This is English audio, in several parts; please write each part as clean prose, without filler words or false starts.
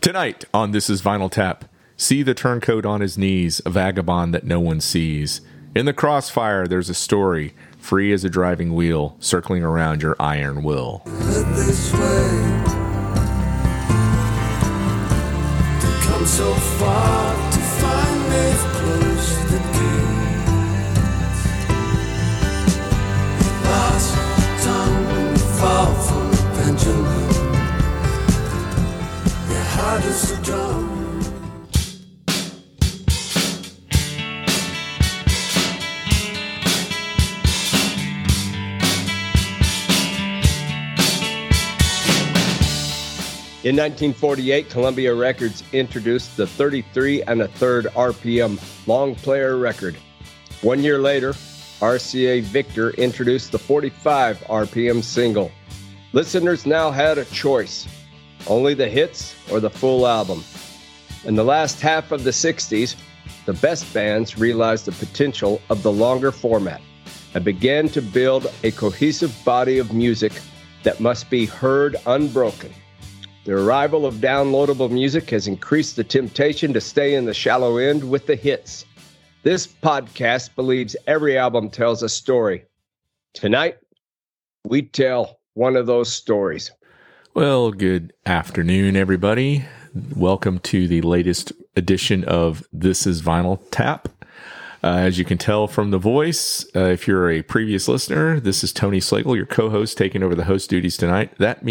Tonight on This Is Vinyl Tap, see the turncoat on his knees, a vagabond that no one sees. In the crossfire, there's a story, free as a driving wheel, circling around your iron will. This way, to come so far to find they've closed the gates. Lost tongue, fall from the pendulum. Your heart is a drum. In 1948, Columbia Records introduced the 33 1/3 RPM long player record. 1 year later, RCA Victor introduced the 45 RPM single. Listeners now had a choice, only the hits or the full album. In the last half of the 60s, the best bands realized the potential of the longer format and began to build a cohesive body of music that must be heard unbroken. The arrival of downloadable music has increased the temptation to stay in the shallow end with the hits. This podcast believes every album tells a story. Tonight, we tell one of those stories. Well, good afternoon, everybody. Welcome to the latest edition of This Is Vinyl Tap. As you can tell from the voice, if you're a previous listener, this is Tony Slagle, your co-host, taking over the host duties tonight. That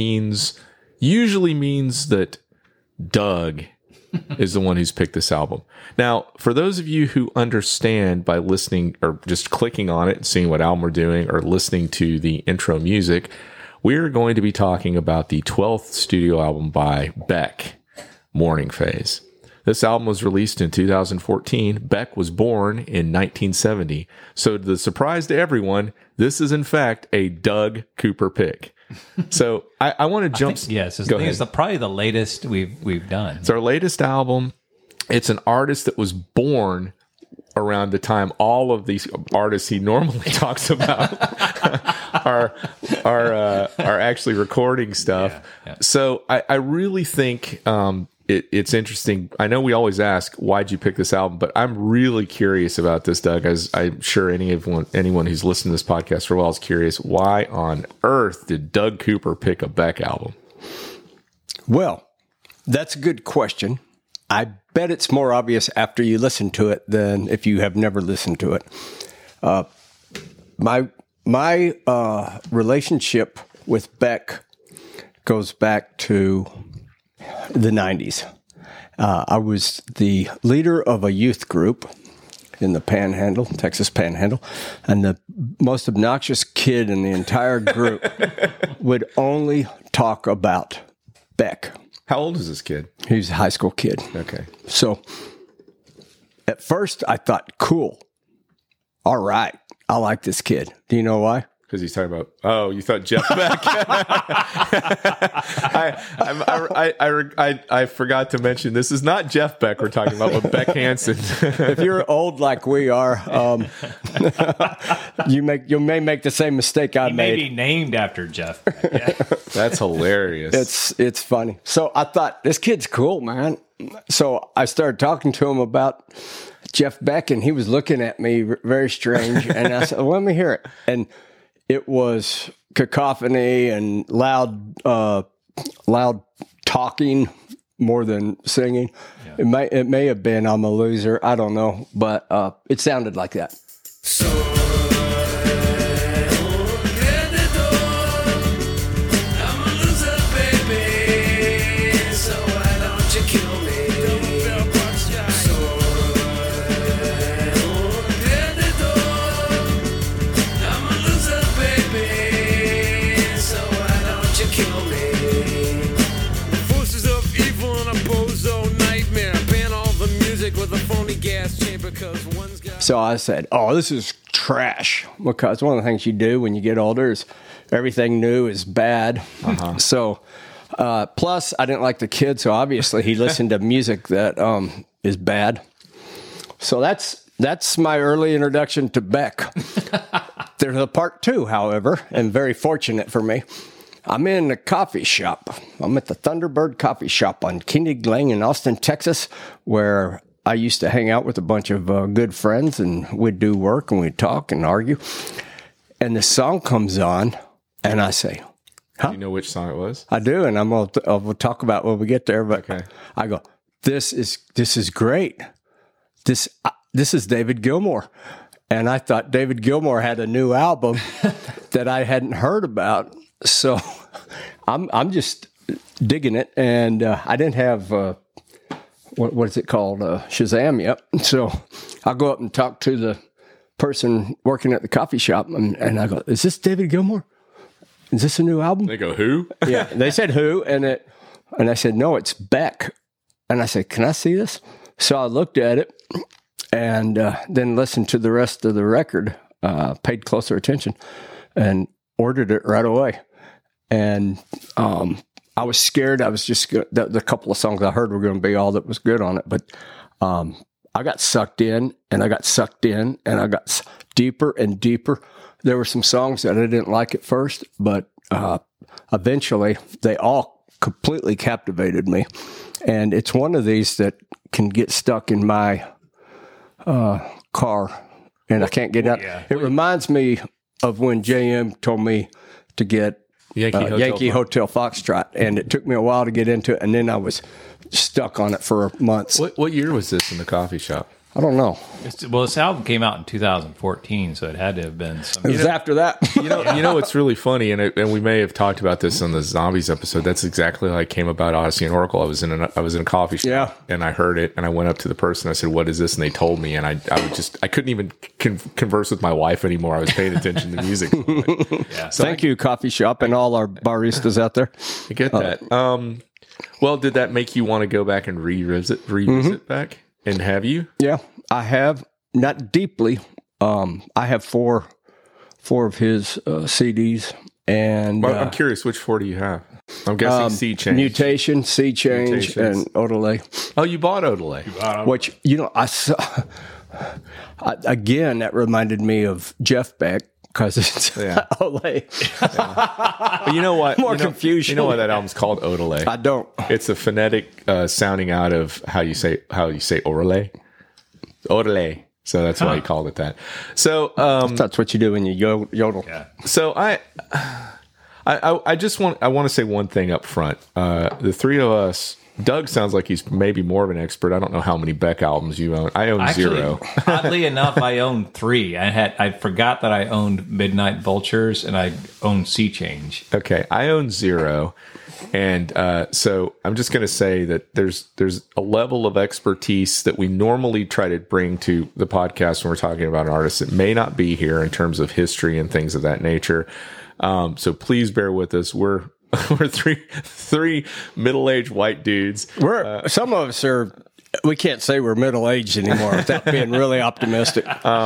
usually means that Doug is the one who's picked this album. Now, for those of you who understand by listening or just clicking on it and seeing what album we're doing or listening to the intro music, we're going to be talking about the 12th studio album by Beck, Morning Phase. This album was released in 2014. Beck was born in 1970. So to the surprise to everyone, this is in fact a Doug Cooper pick. So I want to jump. Yes, it's probably the latest we've done. It's our latest album. It's an artist that was born around the time all of these artists he normally talks about are actually recording stuff. Yeah. So I really think it's interesting. I know we always ask, why'd you pick this album? But I'm really curious about this, Doug, as I'm sure anyone who's listened to this podcast for a while is curious. Why on earth did Doug Cooper pick a Beck album? Well, That's a good question. I bet it's more obvious after you listen to it than if you have never listened to it. My relationship with Beck goes back to the 90s. I was the leader of a youth group in the Panhandle, Texas Panhandle, and the most obnoxious kid in the entire group would only talk about Beck. How old is this kid? He was a high school kid. Okay. So at first I thought, cool. All right. I like this kid. Do you know why? Because he's talking about, you thought Jeff Beck. I forgot to mention, this is not Jeff Beck we're talking about, but Beck Hansen. If you're old like we are, you may make the same mistake I made. He may be named after Jeff Beck. Yeah. That's hilarious. It's funny. So I thought, this kid's cool, man. So I started talking to him about Jeff Beck, and he was looking at me very strange. And I said, let me hear it. And it was cacophony and loud talking more than singing. Yeah. It may have been I'm a Loser. I don't know, but it sounded like that. So I said, this is trash, because one of the things you do when you get older is everything new is bad. Uh-huh. So plus I didn't like the kid, so obviously he listened to music that is bad. So that's my early introduction to Beck. There's a part two, however, and very fortunate for me. I'm in a coffee shop. I'm at the Thunderbird Coffee Shop on Koenig Lane in Austin, Texas, where I used to hang out with a bunch of good friends, and we'd do work and we'd talk and argue. And the song comes on, and I say, Do you know which song it was? I do, and we'll talk about when we get there. But Okay. I go, this is great. This is David Gilmour, and I thought David Gilmour had a new album that I hadn't heard about. So I'm just digging it, and I didn't have what is it called, Shazam yet. So I'll go up and talk to the person working at the coffee shop, and I go, "Is this David Gilmour? Is this a new album?" They go, who? Yeah, they said who, and I said, no, it's Beck. And I said, can I see this? So I looked at it and then listened to the rest of the record, paid closer attention, and ordered it right away. And I was scared. I was just the couple of songs I heard were going to be all that was good on it, but I got sucked in, and I got sucked in, and I got deeper and deeper. There were some songs that I didn't like at first, but eventually they all completely captivated me. And it's one of these that can get stuck in my car, and I can't get out. Yeah. It reminds me of when JM told me to get Yankee Hotel Foxtrot, and it took me a while to get into it, and then I was stuck on it for months. What year was this in the coffee shop? I don't know. Well, this album came out in 2014, so it had to have been some. It was after that. You know what's really funny, and we may have talked about this on the Zombies episode. That's exactly how I came about Odyssey and Oracle. I was in a coffee shop, Yeah. and I heard it, and I went up to the person. I said, "What is this?" And they told me, and I couldn't even converse with my wife anymore. I was paying attention to the music. Yeah. So Thank you, coffee shop, and all our baristas out there. I get that. Well, did that make you want to go back and revisit back? And have you? Yeah, I have, not deeply. I have four of his CDs, and Well, I'm curious, which four do you have? I'm guessing Sea Change. Mutation, Sea Change, Mutations. and Odelay. Oh, you bought Odelay. Which, I saw, again, that reminded me of Jeff Beck, because it's Yeah. Odelay. But you know what? More You know- confusion. You know why that album's called Odelay? I don't. It's a phonetic sounding out of how you say Odelay. Odelay. So that's why he called it that. So That's what you do when you yodel. Yeah. so I just want to say one thing up front. The three of us. Doug sounds like he's maybe more of an expert. I don't know how many Beck albums you own. I own Actually, 0. oddly enough, I own 3. I forgot that I owned Midnight Vultures and I owned Sea Change. Okay, I own 0, and so I'm just going to say that there's a level of expertise that we normally try to bring to the podcast when we're talking about an artist that may not be here in terms of history and things of that nature. So please bear with us. We're three middle-aged white dudes. Some of us are. We can't say we're middle-aged anymore without being really optimistic.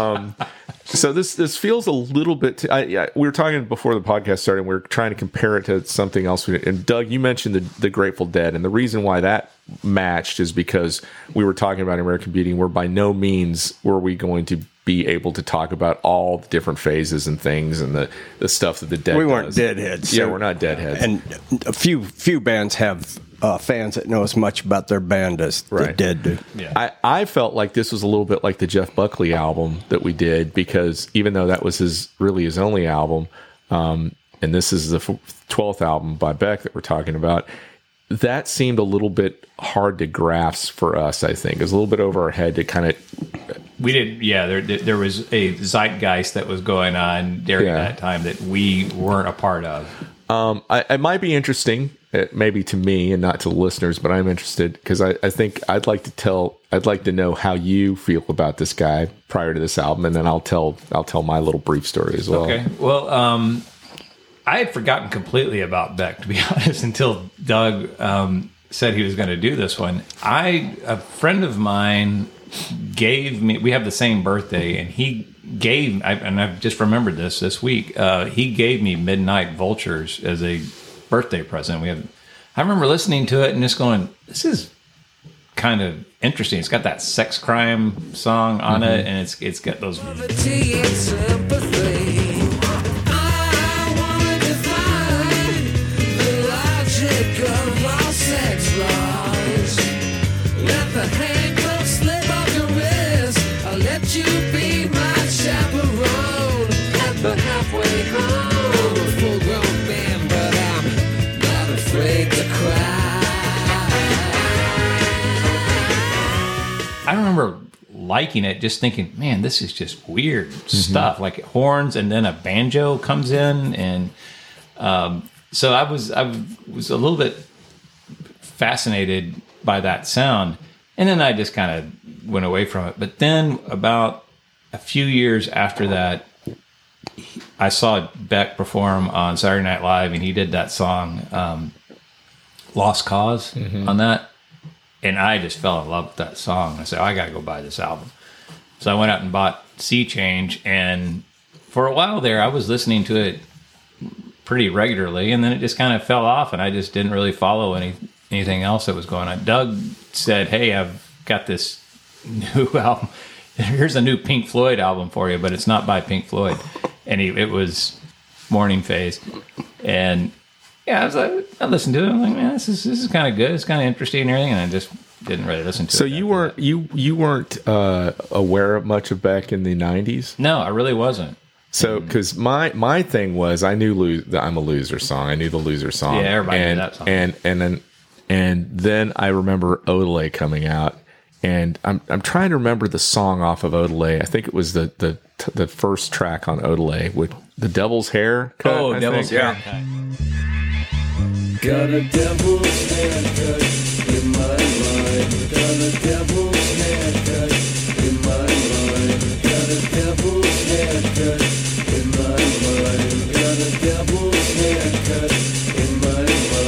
So this feels a little bit. We were talking before the podcast started. And we were trying to compare it to something else. And Doug, you mentioned the Grateful Dead, and the reason why that matched is because we were talking about American Beauty. Where by no means were we going to be able to talk about all the different phases and things and the stuff that the Dead. We weren't does. deadheads. Yeah, we're not deadheads. And a few bands have fans that know as much about their band as the Right. Dead do. Yeah. I felt like this was a little bit like the Jeff Buckley album that we did, because even though that was his only album, and this is the 12th album by Beck that we're talking about, that seemed a little bit hard to grasp for us. I think it was a little bit over our head to kind of. We did, yeah. There was a zeitgeist that was going on during Yeah. that time that we weren't a part of. It might be interesting, maybe to me and not to the listeners, but I'm interested because I think I'd like to know how you feel about this guy prior to this album, and then I'll tell my little brief story as well. Okay. Well, I had forgotten completely about Beck, to be honest, until Doug said he was going to do this one. A friend of mine gave me. We have the same birthday, and he gave. And I've just remembered this week. He gave me Midnight Vultures as a birthday present. I remember listening to it and just going, "This is kind of interesting." It's got that sex crime song on it, and it's got those. Poverty and sympathy. I wanna define the handcuffs slip off your wrist. I'll let you be my chaperone at the halfway home. A full-grown man, but I'm not afraid to cry. I remember liking it, just thinking, man, this is just weird stuff, like horns and then a banjo comes in, and so I was a little bit fascinated by that sound, and then I just kind of went away from it. But then about a few years after that, I saw Beck perform on Saturday Night Live, and he did that song Lost Cause on that. And I just fell in love with that song. I said, I got to go buy this album. So I went out and bought Sea Change. And for a while there, I was listening to it pretty regularly. And then it just kind of fell off. And I just didn't really follow anything else that was going on. Doug said, hey, I've got this new album. Here's a new Pink Floyd album for you, but it's not by Pink Floyd. And it was Morning Phase. And yeah, I listened to it. I'm like, man, this is kind of good. It's kind of interesting and everything, and I just didn't really listen to it. So you weren't aware of much of Beck in the '90s? No, I really wasn't. So because my thing was, I knew I'm a Loser song. I knew the Loser song. Yeah, everybody knew that song. And then I remember Odelay coming out, and I'm trying to remember the song off of Odelay. I think it was the first track on Odelay with the Devil's Haircut. Oh, Devil's Haircut. Got a devil's haircut in my mind. Got a devil's haircut in my mind. Got a devil's haircut in my mind. Got a devil's haircut in my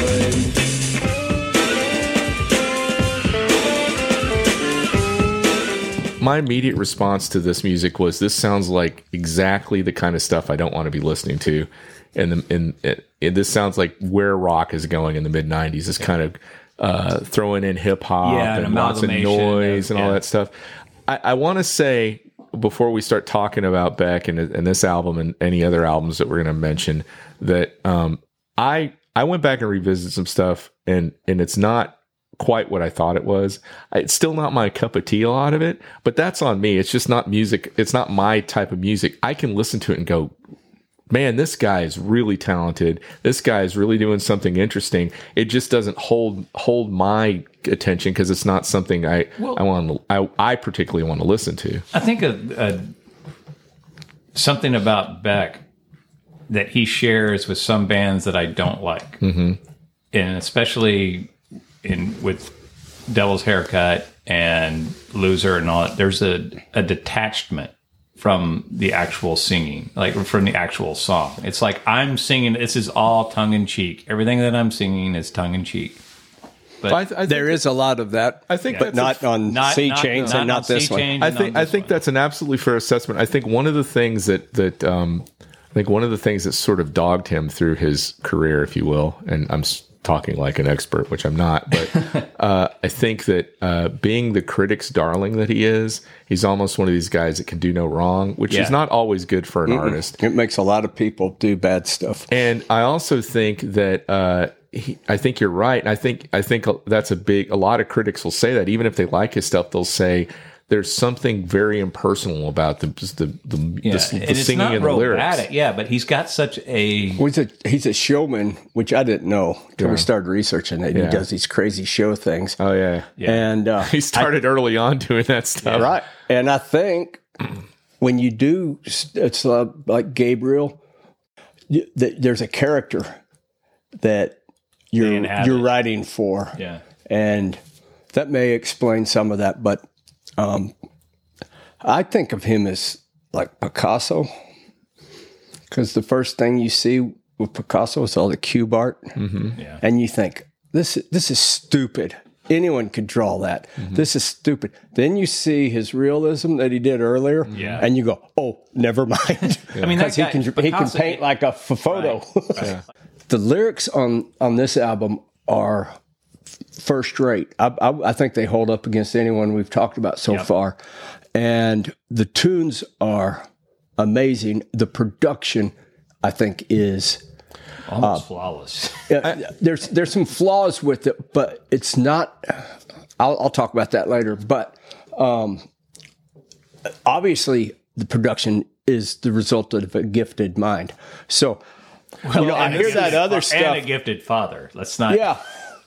mind. My immediate response to this music was, this sounds like exactly the kind of stuff I don't want to be listening to. And this sounds like where rock is going in the mid '90s. It's kind of throwing in hip hop and lots of noise and all that stuff. I want to say, before we start talking about Beck and this album and any other albums that we're going to mention, that I went back and revisited some stuff, and it's not quite what I thought it was. It's still not my cup of tea, a lot of it, but that's on me. It's just not music. It's not my type of music. I can listen to it and go, man, this guy is really talented. This guy is really doing something interesting. It just doesn't hold my attention because it's not something I particularly want to listen to. I think something about Beck that he shares with some bands that I don't like, and especially with Devil's Haircut and Loser and all that. There's a detachment from the actual singing, like from the actual song. It's like I'm singing, this is all tongue-in-cheek. Everything that I'm singing is tongue-in-cheek. But there is a lot of that. I think, but not on Sea Change and not this one. I think that's an absolutely fair assessment. I think one of the things that sort of dogged him through his career, if you will, and I'm talking like an expert, which I'm not, but I think that being the critic's darling that he is, he's almost one of these guys that can do no wrong, which is not always good for an artist. It makes a lot of people do bad stuff. And I also think that I think you're right. And I think that's a lot of critics will say that, even if they like his stuff, they'll say there's something very impersonal about the singing and the lyrics. Yeah, but he's got such a... He's a showman, which I didn't know until we started researching it. He does these crazy show things. Oh, yeah. And he started early on doing that stuff. Right. And I think when you do, it's like Gabriel, there's a character that you're writing for. Yeah. And that may explain some of that, but I think of him as like Picasso, because the first thing you see with Picasso is all the cube art, and you think this is stupid. Anyone could draw that. This is stupid. Then you see his realism that he did earlier, and you go, "Oh, never mind." I mean, because he can paint like a photo. Right. The lyrics on this album are first rate. I think they hold up against anyone we've talked about so far. And the tunes are amazing. The production, I think, is almost flawless. There's some flaws with it, but it's not I'll talk about that later. But obviously, the production is the result of a gifted mind. So, I hear that other stuff. And a gifted father. Let's not. Yeah.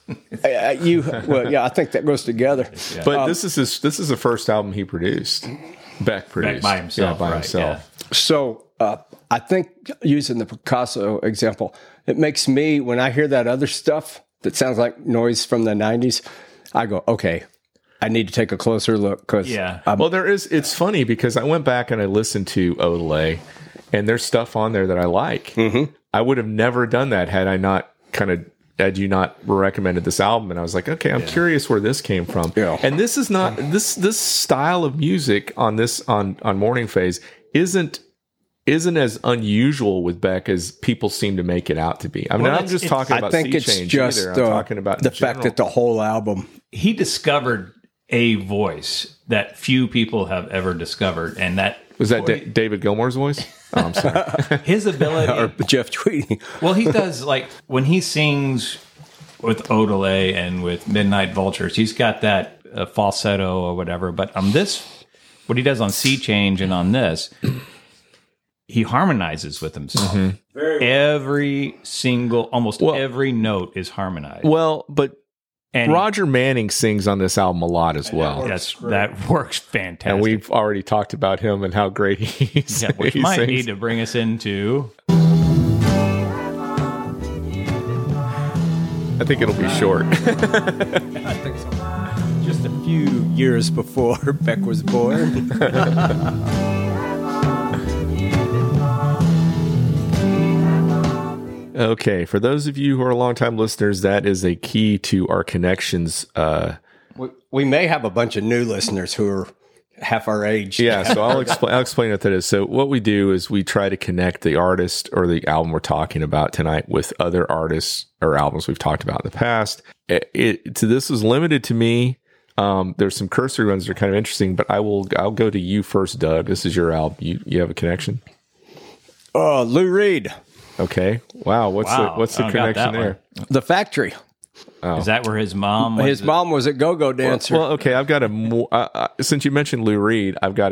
I think that goes together. Yeah. But this is the first album he produced. Beck produced. by himself. Yeah, by right, himself. yeah. So I think using the Picasso example, it makes me, when I hear that other stuff that sounds like noise from the 90s, I go, okay, I need to take a closer look. Because Well, it's funny because I went back and I listened to Odelay, and there's stuff on there that I like. Mm-hmm. I would have never done that had you not recommended this album, and I was like, okay, I'm curious where this came from. Yeah. And this is not this style of music on Morning Phase isn't as unusual with Beck as people seem to make it out to be. I mean, I'm just talking about I think Sea it's Change just either. I'm talking about the fact that the whole album. He discovered a voice that few people have ever discovered, and that was that David Gilmour's voice. Oh, I'm sorry. His ability, Or Jeff Tweedy. well, he does, like when he sings with Odelay and with Midnight Vultures, he's got that falsetto or whatever. But on this, what he does on Sea Change and on this, he harmonizes with himself. Mm-hmm. Almost every note is harmonized. Well, but And Roger Manning sings on this album a lot as well. that works fantastic. And we've already talked about him and how great he sings. which might need to bring us into. I think it'll be short. I think so. Just a few years before Beck was born. Okay, for those of you who are longtime listeners, that is a key to our connections. We may have a bunch of new listeners who are half our age. Yeah, so I'll explain what that is. So what we do is we try to connect the artist or the album we're talking about tonight with other artists or albums we've talked about in the past. This is limited to me. There's some cursory ones that are kind of interesting, but I'll go to you first, Doug. This is your album. You have a connection? Lou Reed. Okay. Wow. What's the connection there? The Factory. Is that where his mom was? His mom was a go-go dancer. Well, okay. I've got since you mentioned Lou Reed, I've got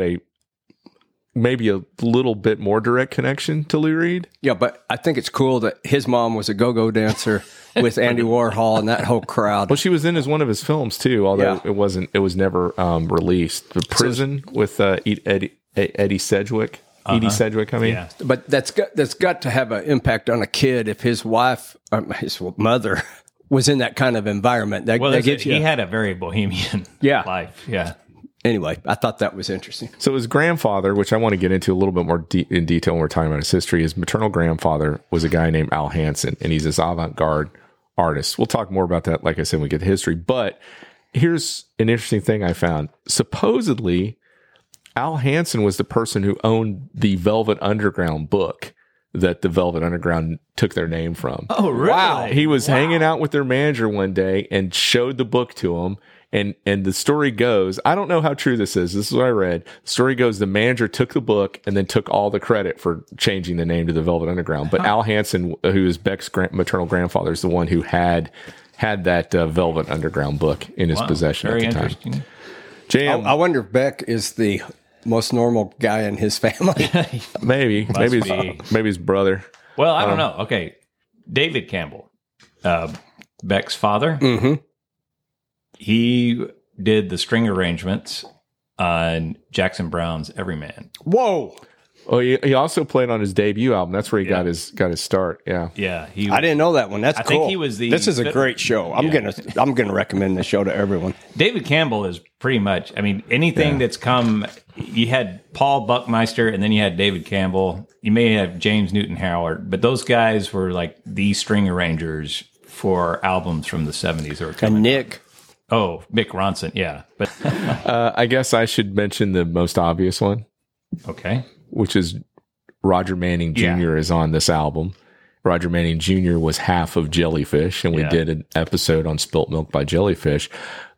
maybe a little bit more direct connection to Lou Reed. Yeah, but I think it's cool that his mom was a go-go dancer with Andy Warhol and that whole crowd. Well, she was in one of his films too, although it was never released. The Prison with Eddie Sedgwick. Edie Sedgwick, I mean. Yeah. But that's got to have an impact on a kid if his wife, his mother, was in that kind of environment. He had a very bohemian life. Yeah. Anyway, I thought that was interesting. So his grandfather, which I want to get into a little bit more in detail when we're talking about his history, his maternal grandfather was a guy named Al Hansen, and he's this avant-garde artist. We'll talk more about that, like I said, when we get to history. But here's an interesting thing I found. Supposedly, Al Hansen was the person who owned the Velvet Underground book that the Velvet Underground took their name from. Oh, really? Wow. He was hanging out with their manager one day and showed the book to him. And the story goes, I don't know how true this is. This is what I read. The story goes, the manager took the book and then took all the credit for changing the name to the Velvet Underground. But Al Hansen, who is Beck's maternal grandfather, is the one who had that Velvet Underground book in his possession Very at the interesting. time. Jam, I wonder if Beck is the most normal guy in his family. maybe be. maybe his brother. Well, I don't know. Okay. David Campbell, Beck's father. Mm-hmm. He did the string arrangements on Jackson Browne's Everyman. Whoa. Oh, he also played on his debut album. That's where he got his start. Yeah. Yeah. I didn't know that one. That's I cool. think he was the This is a fiddler. great show. I'm gonna recommend this show to everyone. David Campbell is pretty much, I mean, anything that's come, you had Paul Buckmeister and then you had David Campbell. You may have James Newton Howard, but those guys were like the string arrangers for albums from the 70s. That were coming And Nick. Oh, Mick Ronson, yeah. But I guess I should mention the most obvious one, okay. which is Roger Manning Jr. is on this album. Roger Manning Jr. was half of Jellyfish, and we did an episode on Spilt Milk by Jellyfish.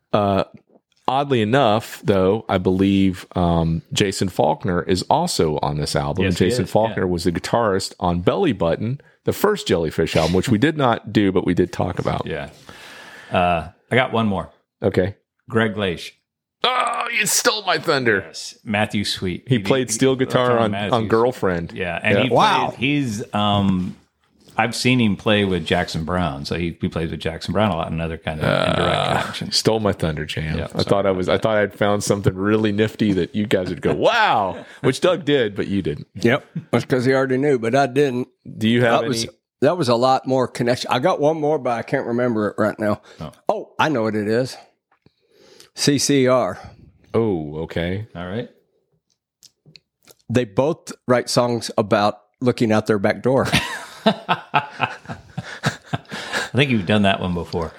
Oddly enough, though, I believe Jason Faulkner is also on this album. Yes, he Jason is, Faulkner was the guitarist on Belly Button, the first Jellyfish album, which we did not do, but we did talk about. Yeah. I got one more. Okay. Greg Leish. Oh, you stole my thunder. Yes. Matthew Sweet. He played steel guitar on Matthew Girlfriend. Yeah, and Yeah. he Wow. plays, he's I've seen him play with Jackson Brown, so he plays with Jackson Brown a lot. Another kind of indirect connection. Stole my thunder, Jam. Yeah, I thought I'd found something really nifty that you guys would go, wow, which Doug did, but you didn't. Yep. That's because he already knew, but I didn't. Do you have That was a lot more connection. I got one more, but I can't remember it right now. Oh, I know what it is. CCR. Oh, okay. All right. They both write songs about looking out their back door. I think you've done that one before.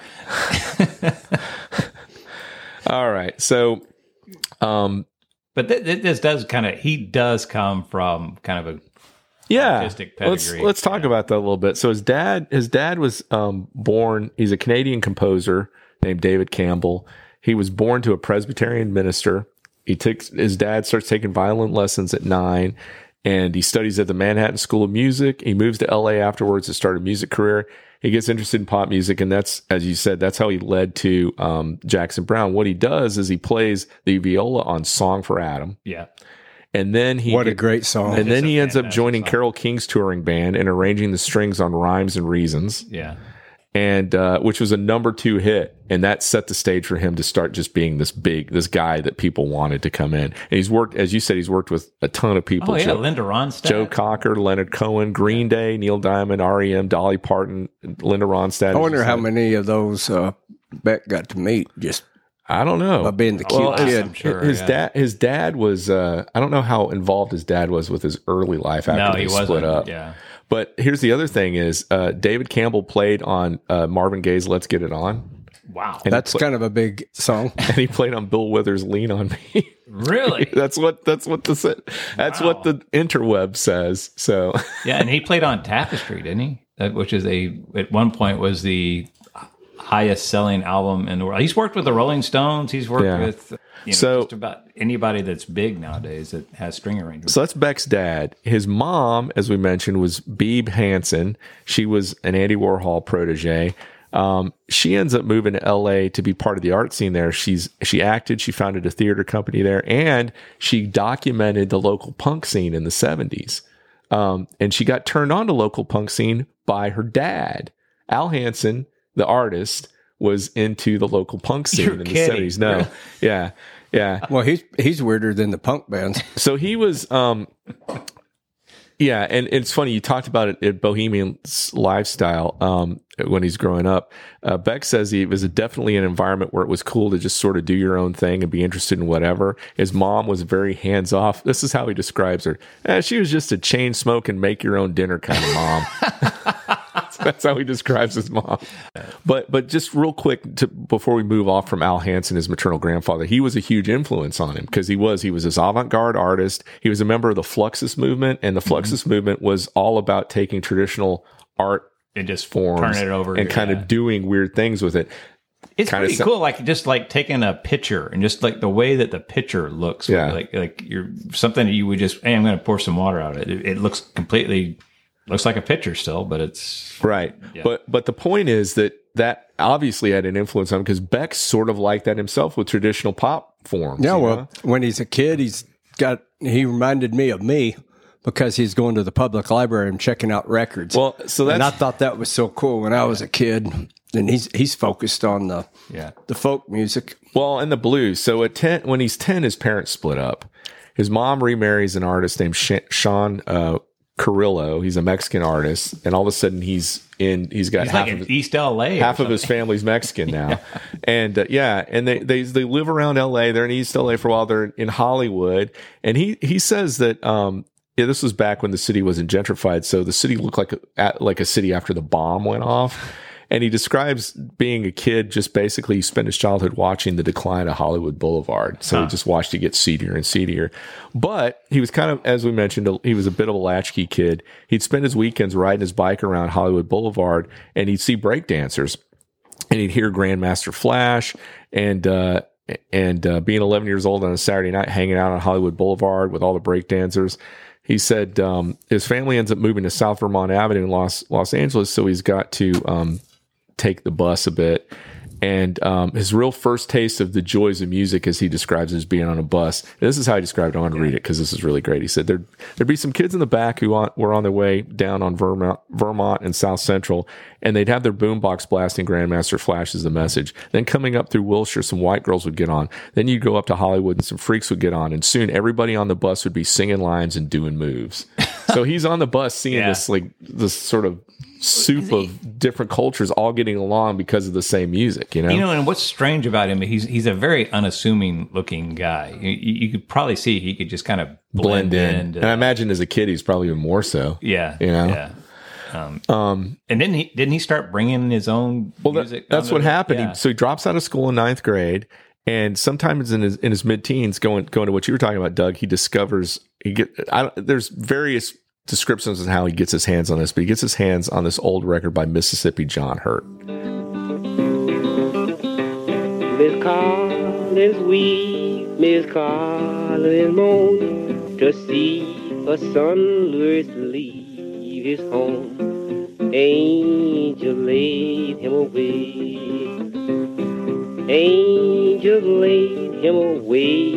All right. So, But this does he does come from kind of a yeah, artistic let's pedigree. talk about that a little bit. So his dad was born. He's a Canadian composer named David Campbell. He was born to a Presbyterian minister. His dad starts taking violin lessons at 9, and he studies at the Manhattan School of Music. He moves to LA afterwards to start a music career. He gets interested in pop music, and that's, as you said, that's how he led to Jackson Brown. What he does is he plays the viola on "Song for Adam." Yeah. And then What a great song. And then It's a he ends up fantastic joining song. Carole King's touring band and arranging the strings on "Rhymes and Reasons," Yeah. and which was a number 2 hit, and that set the stage for him to start just being this guy that people wanted to come in. And he's worked, as you said, he's worked with a ton of people. Oh yeah, Linda Ronstadt. Joe Cocker, Leonard Cohen, Green Day, Neil Diamond, REM, Dolly Parton, Linda Ronstadt. I wonder how many of those Beck got to meet just I don't know. by being the cute kid. I'm sure, his dad was. I don't know how involved his dad was with his early life after No, they he split wasn't. up. Yeah. But here's the other thing: is David Campbell played on Marvin Gaye's "Let's Get It On," Wow. and That's kind of a big song. and he played on Bill Withers' "Lean on Me." Really? That's what the what the interweb says. So Yeah, and he played on Tapestry, didn't he? Which is at one point was the highest selling album in the world. He's worked with the Rolling Stones. He's worked Yeah. with So- just about anybody that's big nowadays that has string arrangements. So that's Beck's dad. His mom, as we mentioned, was Beebe Hansen. She was an Andy Warhol protege. She ends up moving to LA to be part of the art scene there. She acted, she founded a theater company there, and she documented the local punk scene in the 70s. And she got turned on to local punk scene by her dad. Al Hansen, the artist, was into the local punk scene You're in kidding. the 70s. No. Really? Yeah. Yeah. Well, he's weirder than the punk bands. So he was, yeah, and it's funny, you talked about it at Bohemian Lifestyle when he's growing up. Beck says he was definitely an environment where it was cool to just sort of do your own thing and be interested in whatever. His mom was very hands off. This is how he describes her. She was just a chain smoke and make your own dinner kind of mom. That's how he describes his mom. But just real quick, before we move off from Al Hansen, his maternal grandfather, he was a huge influence on him because he was this avant-garde artist. He was a member of the Fluxus movement, and the Fluxus movement was all about taking traditional art And just forms turn it over and kind of doing weird things with it. It's kinda pretty cool, like just like taking a picture and just like the way that the picture looks. Yeah. Like you're something that you would just, hey, I'm going to pour some water out. It looks completely looks like a picture still, but it's Right. Yeah. But the point is that obviously had an influence on him because Beck's sort of like that himself with traditional pop forms. Yeah, you well, know? when he's a kid, he reminded me of me because he's going to the public library and checking out records. Well, so and I that's thought that was so cool when I was a kid. And he's focused on the folk music. well, and the blues. So at 10, when he's 10, his parents split up. His mom remarries an artist named Sean Carrillo. He's a Mexican artist, and all of a sudden he's got He's half like of in East LA. half of his family's Mexican now. And and they live around LA. They're in East LA for a while. They're in Hollywood. And he says that this was back when the city wasn't gentrified, so the city looked like a city after the bomb went off. And he describes being a kid, just basically he spent his childhood watching the decline of Hollywood Boulevard. So he just watched it get seedier and seedier. But he was kind of, as we mentioned, he was a bit of a latchkey kid. He'd spend his weekends riding his bike around Hollywood Boulevard, and he'd see breakdancers. And he'd hear Grandmaster Flash and being 11 years old on a Saturday night, hanging out on Hollywood Boulevard with all the breakdancers. He said his family ends up moving to South Vermont Avenue in Los Angeles, so he's got to take the bus a bit. And his real first taste of the joys of music, as he describes it, as being on a bus. And this is how he described it. I want to read it because this is really great. He said there'd be some kids in the back who were on their way down on Vermont and South Central, and they'd have their boombox blasting Grandmaster Flash as the message. Then coming up through Wilshire, some white girls would get on. Then you'd go up to Hollywood and some freaks would get on. And soon everybody on the bus would be singing lines and doing moves. So he's on the bus seeing this sort of soup of different cultures all getting along because of the same music, you know? And what's strange about him, he's a very unassuming looking guy. You could probably see he could just kind of blend in. And I imagine as a kid, he's probably even more so. Yeah. You know? Yeah. And didn't he start bringing his own music? That's what happened. Yeah. So he drops out of school in 9th grade, and sometimes in his mid-teens, going to what you were talking about, Doug, he discovers there's various descriptions of how he gets his hands on this, but he gets his hands on this old record by Mississippi John Hurt. Miss Collins weep, Miss Collins moan, to see her son Louis leave his home. Angel laid him away. Angel laid him away.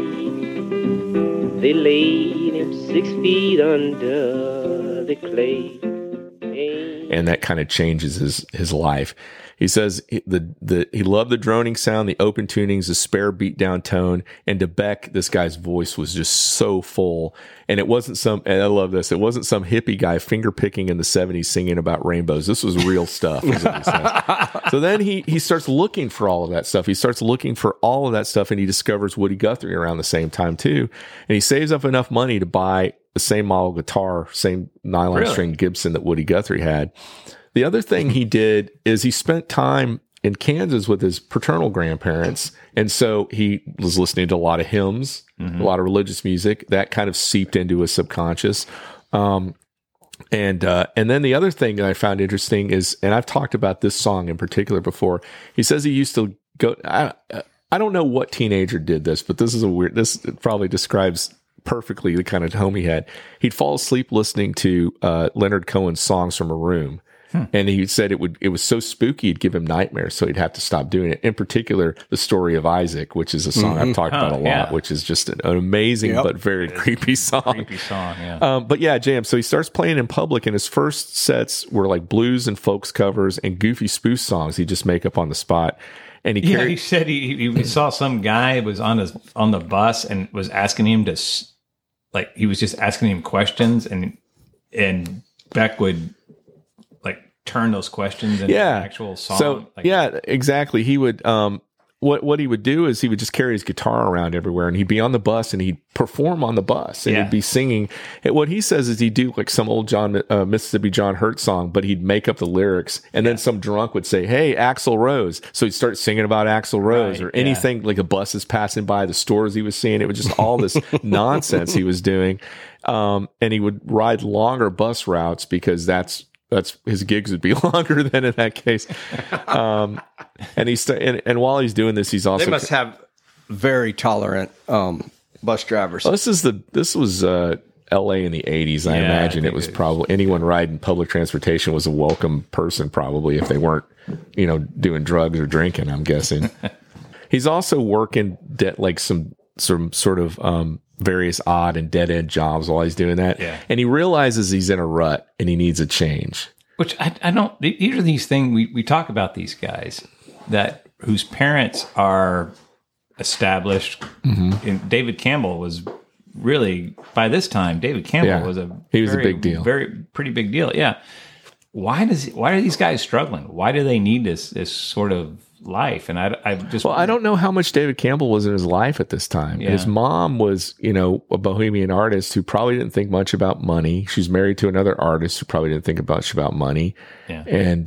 They laid him 6 feet under the clay. And that kind of changes his life. He says he loved the droning sound, the open tunings, the spare beat down tone. And to Beck, this guy's voice was just so full. And it wasn't and I love this, it wasn't some hippie guy finger picking in the 70s singing about rainbows. This was real stuff. Is what he says. So then he starts looking for all of that stuff. He starts looking for all of that stuff, and he discovers Woody Guthrie around the same time too. And he saves up enough money to buy the same model guitar, same nylon string Gibson that Woody Guthrie had. The other thing he did is he spent time in Kansas with his paternal grandparents. And so he was listening to a lot of hymns, a lot of religious music that kind of seeped into his subconscious. And then the other thing that I found interesting is, and I've talked about this song in particular before, he says he used to go, I don't know what teenager did this, but this probably describes perfectly the kind of home he had. He'd fall asleep listening to Leonard Cohen's Songs from a Room. And he said it was so spooky, it'd give him nightmares, so he'd have to stop doing it. In particular, the Story of Isaac, which is a song I've talked about a lot, which is just an amazing but very creepy song. Creepy song, yeah. But yeah, JM, so he starts playing in public, and his first sets were like blues and folks covers and goofy spoof songs he'd just make up on the spot. And he said he saw some guy was on the bus and was asking him he was just asking him questions, and Beck would turn those questions into an actual song. So exactly. He would what he would do is he would just carry his guitar around everywhere, and he'd be on the bus and he'd perform on the bus, and he'd be singing. And what he says is he'd do like some old Mississippi John Hurt song, but he'd make up the lyrics, and then some drunk would say, "Hey, Axl Rose." So he'd start singing about Axl Rose or anything, like a bus is passing by, the stores he was seeing. It was just all this nonsense he was doing. And he would ride longer bus routes because that's his gigs would be longer than in that case. And and while he's doing this, he's also, they must have very tolerant bus drivers. Well, this was LA in the 80s. I imagine it was probably anyone riding public transportation was a welcome person, probably, if they weren't, doing drugs or drinking, I'm guessing. He's also working some sort of various odd and dead end jobs while he's doing that. Yeah. And he realizes he's in a rut and he needs a change. Which I don't, these are these things we talk about, these guys whose parents are established. And David Campbell was really, by this time, David Campbell was a big deal. Pretty big deal. Yeah. Why are these guys struggling? Why do they need this sort of life? And I don't know how much David Campbell was in his life at this time. Yeah. His mom was, a bohemian artist who probably didn't think much about money. She's married to another artist who probably didn't think much about money. Yeah.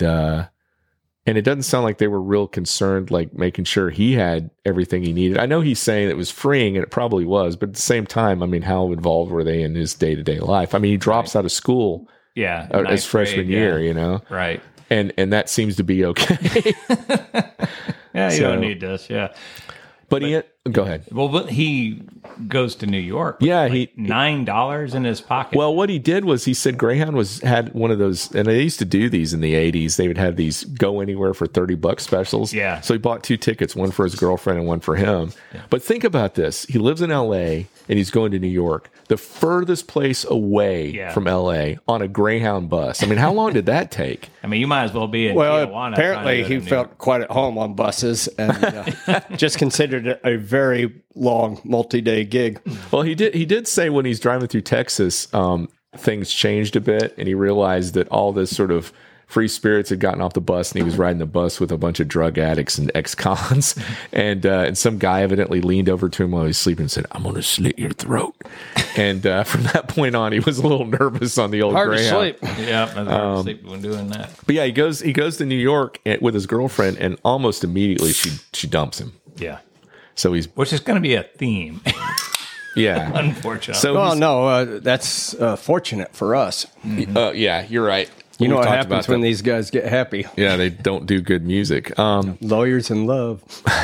And it doesn't sound like they were real concerned, like making sure he had everything he needed. I know he's saying it was freeing, and it probably was, but at the same time, I mean, how involved were they in his day-to-day life? I mean, he drops out of school his freshman year, Right. And that seems to be okay. You don't need this, But go ahead. Well, but he goes to New York. with Yeah, like $9 in his pocket. Well, what he did was he said Greyhound had one of those, and they used to do these in the 80s. They would have these go anywhere for $30 specials. Yeah. So he bought 2 tickets, one for his girlfriend and one for him. But think about this. He lives in LA and he's going to New York, the furthest place away from LA on a Greyhound bus. I mean, how long did that take? I mean, you might as well be in Well, Tijuana. apparently trying to he go to New felt York. quite at home on buses and just considered it a very long multi-day gig. Well, he did say when he's driving through Texas, things changed a bit, and he realized that all this sort of free spirits had gotten off the bus, and he was riding the bus with a bunch of drug addicts and ex-cons, and some guy evidently leaned over to him while he was sleeping and said, "I'm going to slit your throat." And from that point on, he was a little nervous on the old Hard Greyhound. to sleep. Yeah, I was sleep when doing that. But yeah, he goes to New York with his girlfriend, and almost immediately she dumps him. Yeah. So he's Which is going to be a theme, yeah. unfortunately. So Well, he's- no, that's fortunate for us. yeah, you're right. You know We've what talked happens about when that. these guys get happy? Yeah, they don't do good music. Lawyers in love.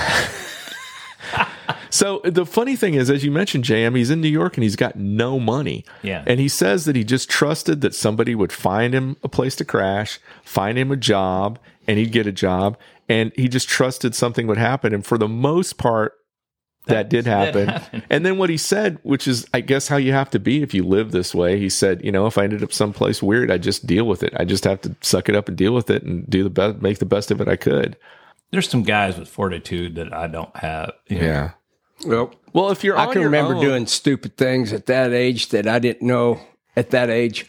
So the funny thing is, as you mentioned, JM, he's in New York and he's got no money. Yeah. And he says that he just trusted that somebody would find him a place to crash, find him a job, and he'd get a job. And he just trusted something would happen. And for the most part, that did happen. And then what he said, which is, I guess, how you have to be if you live this way. He said, if I ended up someplace weird, I just deal with it. I just have to suck it up and deal with it and do the best, make the best of it I could. There's some guys with fortitude that I don't have. you know. Yeah. Well, If you're I on can your remember own- doing stupid things at that age that I didn't know at that age,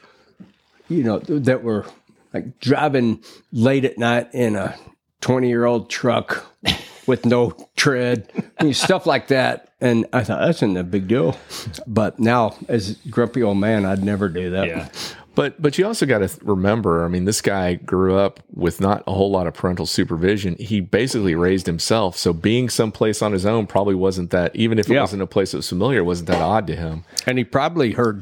that were like driving late at night in a 20-year-old truck with no tread, stuff like that. And I thought, that's not a big deal. But now, as a grumpy old man, I'd never do that. Yeah. But you also got to remember, I mean, this guy grew up with not a whole lot of parental supervision. He basically raised himself. So being someplace on his own probably wasn't that, even if it Yeah. wasn't a place that was familiar, it wasn't that odd to him. And he probably heard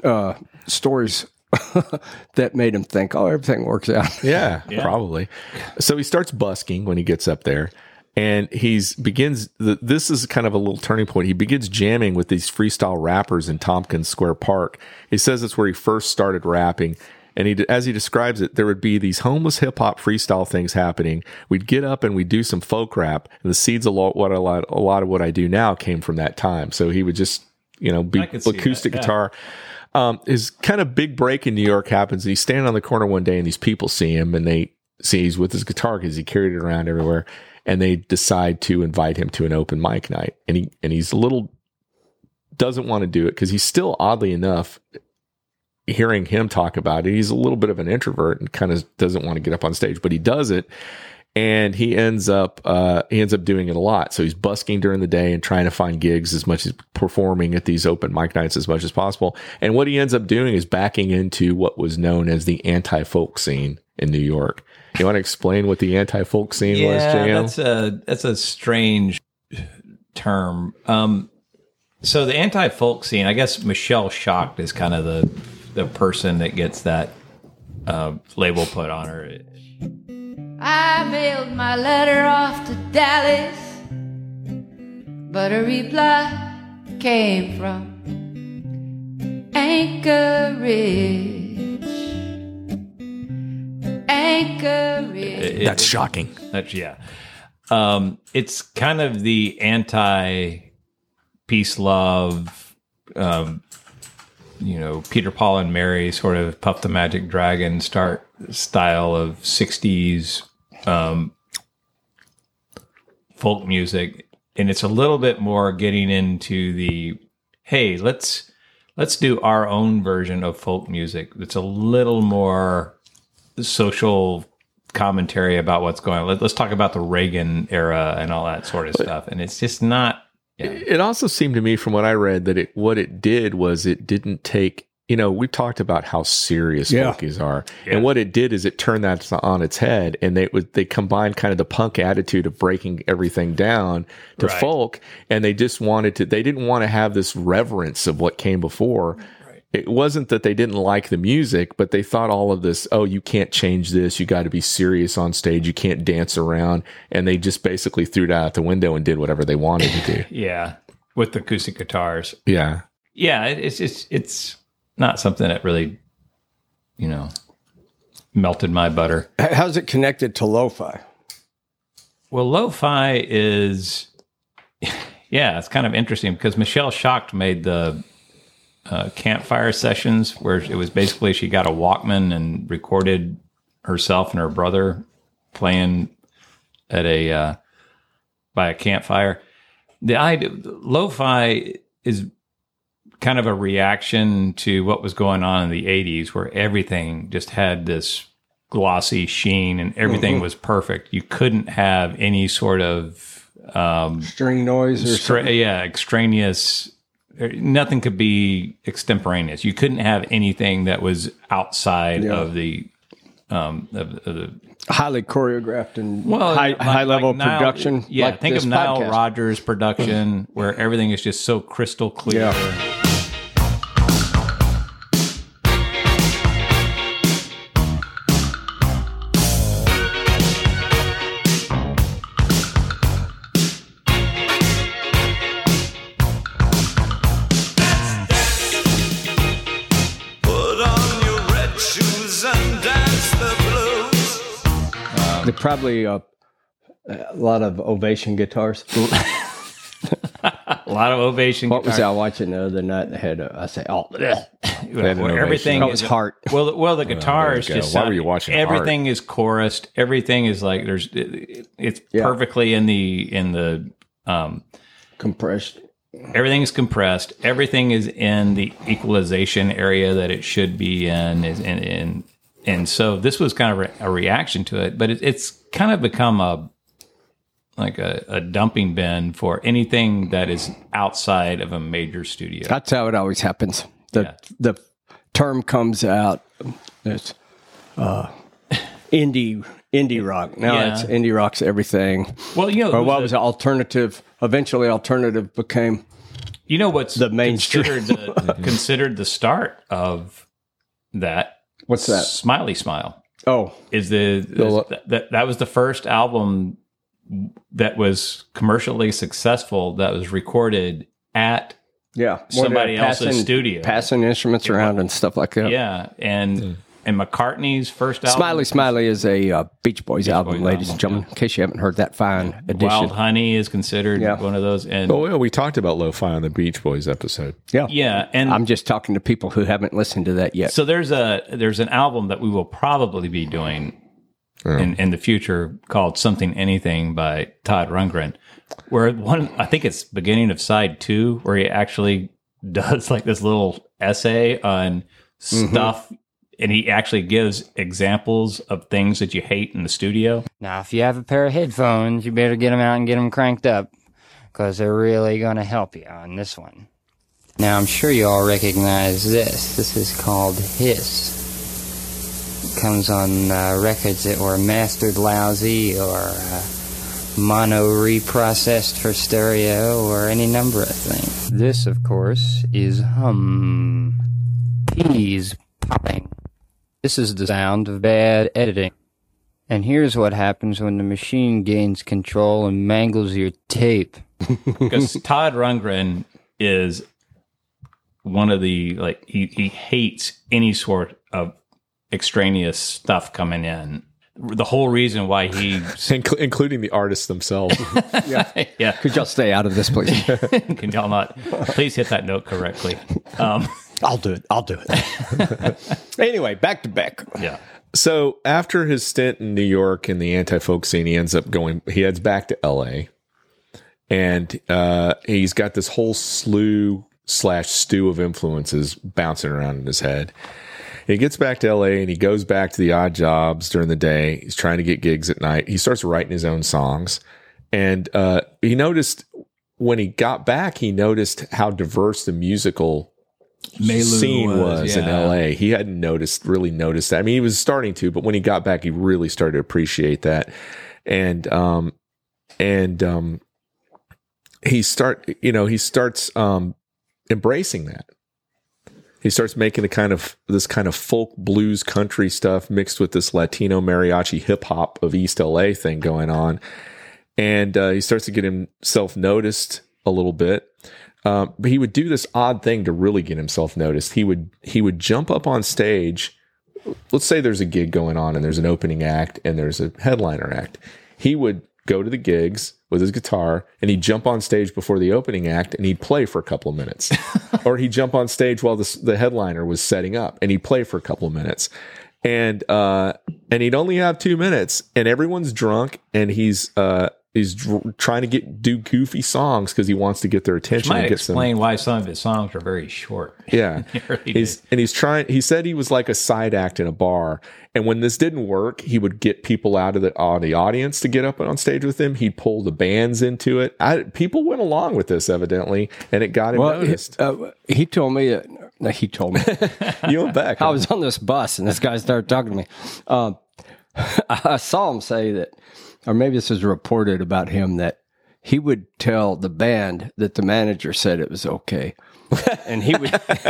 stories that made him think, oh, everything works out. Yeah, probably. So he starts busking when he gets up there. And this is kind of a little turning point. He begins jamming with these freestyle rappers in Tompkins Square Park. He says it's where he first started rapping. And as he describes it, there would be these homeless hip hop freestyle things happening. We'd get up and we'd do some folk rap. And the seeds of a lot of what I do now came from that time. So he would just, be I could see acoustic that, yeah. guitar. His kind of big break in New York happens. He's standing on the corner one day and these people see him and they see he's with his guitar because he carried it around everywhere. And they decide to invite him to an open mic night. And he's a little, doesn't want to do it because he's still, oddly enough, hearing him talk about it, he's a little bit of an introvert and kind of doesn't want to get up on stage, but he does it. And he ends up doing it a lot. So he's busking during the day and trying to find gigs as much as performing at these open mic nights as much as possible. And what he ends up doing is backing into what was known as the anti-folk scene in New York. You want to explain what the anti-folk scene was, JM? That's a strange term. So the anti-folk scene, I guess Michelle Shocked is kind of the person that gets that label put on her. I mailed my letter off to Dallas, but a reply came from Anchorage. Anchorage. That's shocking. It's kind of the anti-peace love, Peter, Paul, and Mary sort of Puff the Magic Dragon style of 60s folk music. And it's a little bit more getting into the, hey, let's do our own version of folk music. It's a little more social commentary about what's going on. Let's talk about the Reagan era and all that sort of stuff. And it's just not. Yeah. It also seemed to me from what I read that what it did was it didn't take, we've talked about how serious folkies are. Yeah. And what it did is it turned that on its head and they combined kind of the punk attitude of breaking everything down to Right. folk. And they just they didn't want to have this reverence of what came before. It wasn't that they didn't like the music, but they thought all of this, oh, you can't change this. You got to be serious on stage. You can't dance around. And they just basically threw it out the window and did whatever they wanted to do. Yeah. with the acoustic guitars. Yeah. Yeah, it's not something that really, melted my butter. How's it connected to lo-fi? Well, lo-fi is, it's kind of interesting because Michelle Schacht made the campfire sessions where it was basically she got a Walkman and recorded herself and her brother playing at by a campfire. The idea, lo-fi is kind of a reaction to what was going on in the 80s where everything just had this glossy sheen and everything was perfect. You couldn't have any sort of String noise or something? extraneous. Nothing could be extemporaneous. You couldn't have anything that was outside of the Highly choreographed and like high level Nile- production. Yeah, like think this of Nile podcast. Rodgers production where everything is just so crystal clear. Yeah. Put on your red shoes and dance the blues. They probably a lot of Ovation guitars. A lot of Ovation. What was guitars. I watching the other night? They had I say, Well, an Ovation. everything that was Heart. Well, the guitars there you go. just Why sound- were you watching everything is chorused. Everything is like it's Yeah. perfectly in the Compressed. everything is compressed. Everything is in the equalization area that it should be in. And so this was kind of a reaction to it, but it's kind of become a dumping bin for anything that is outside of a major studio. That's how it always happens. The term comes out. It's indie rock. Now Yeah. it's indie rock's everything. Well, Or what was it? Alternative. Eventually, alternative became. What's the mainstream. considered the start of that? What's that? Smiley Smile Oh, is that was the first album that was commercially succcessful that was recorded at yeah. somebody else's Passing- studio. passing instruments around and stuff like that. Yeah, and McCartney's first album, Smiley Smiley is a Beach Boys album, Boys ladies album, and gentlemen. In case you haven't heard that fine edition. Wild Honey is considered Yeah. one of those, and Oh, well, we talked about lo-fi on the Beach Boys episode. yeah, and I'm just talking to people who haven't listened to that yet. so there's an album that we will probably be doing in the future called Something Anything by Todd Rundgren, where I think it's beginning of side 2 where he actually does like this little essay on stuff and he actually gives examples of things that you hate in the studio. Now, if you have a pair of headphones, you better get them out and get them cranked up, because they're really going to help you on this one. Now, I'm sure you all recognize this. This is called Hiss. It comes on records that were mastered lousy or mono reprocessed for stereo or any number of things. This, of course, is hum. Peas popping. This is the sound of bad editing. And here's what happens when the machine gains control and mangles your tape. Because Todd Rundgren is one of the, like, he hates any sort of extraneous stuff coming in. The whole reason why he Including the artists themselves. yeah, Could y'all stay out of this, please? can y'all not please hit that note correctly? I'll do it. Anyway, back to Beck. Yeah. So after his stint in New York in the anti-folk scene, he heads back to LA, and he's got this whole slew/stew of influences bouncing around in his head. He gets back to LA and he goes back to the odd jobs during the day. He's trying to get gigs at night. He starts writing his own songs, and he noticed when he got back, he noticed how diverse the musical scene was in LA. He hadn't really noticed that. I mean, he was starting to, but when he got back, he really started to appreciate that. And he starts embracing that. He starts making this kind of folk blues country stuff mixed with this Latino mariachi hip hop of East LA thing going on. And he starts to get himself noticed a little bit. But he would do this odd thing to really get himself noticed. He would jump up on stage. Let's say there's a gig going on and there's an opening act and there's a headliner act. He would go to the gigs with his guitar and he'd jump on stage before the opening act and he'd play for a couple of minutes. Or he'd jump on stage while the headliner was setting up and he'd play for a couple of minutes. And he'd only have 2 minutes and everyone's drunk and he's trying to do goofy songs because he wants to get their attention. Might and get explain why some of his songs are very short. Yeah. Really He said he was like a side act in a bar. And when this didn't work, he would get people out of the audience to get up on stage with him. He'd pull the bands into it. People went along with this evidently, and it got him noticed. He told me, You and Beck. I was on this bus and this guy started talking to me. I saw him say that, or maybe this was reported about him, that he would tell the band that the manager said it was okay. And he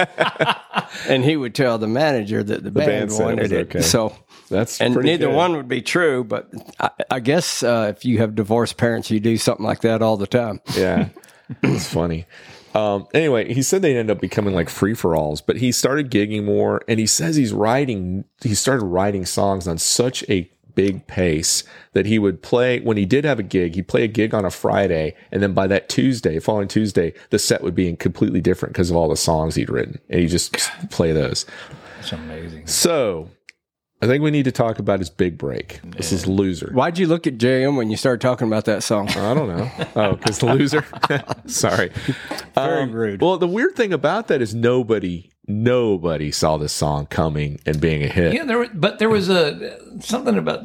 would tell the manager that the band said wanted it. Okay. So that's and pretty neither good. one would be true, but I guess if you have divorced parents, you do something like that all the time. Yeah, it's funny. Anyway, he said they ended up becoming like free-for-alls, but he started gigging more, and he says he started writing songs on such a big pace that he would play, when he did have a gig, he'd play a gig on a Friday, and then by that following Tuesday, the set would be completely different because of all the songs he'd written, and he'd just play those. That's amazing. So, I think we need to talk about his big break. Yeah. This is Loser. Why'd you look at JM when you started talking about that song? I don't know. Oh, because Loser? Sorry. Very rude. Well, the weird thing about that is nobody saw this song coming and being a hit. Yeah, there was something about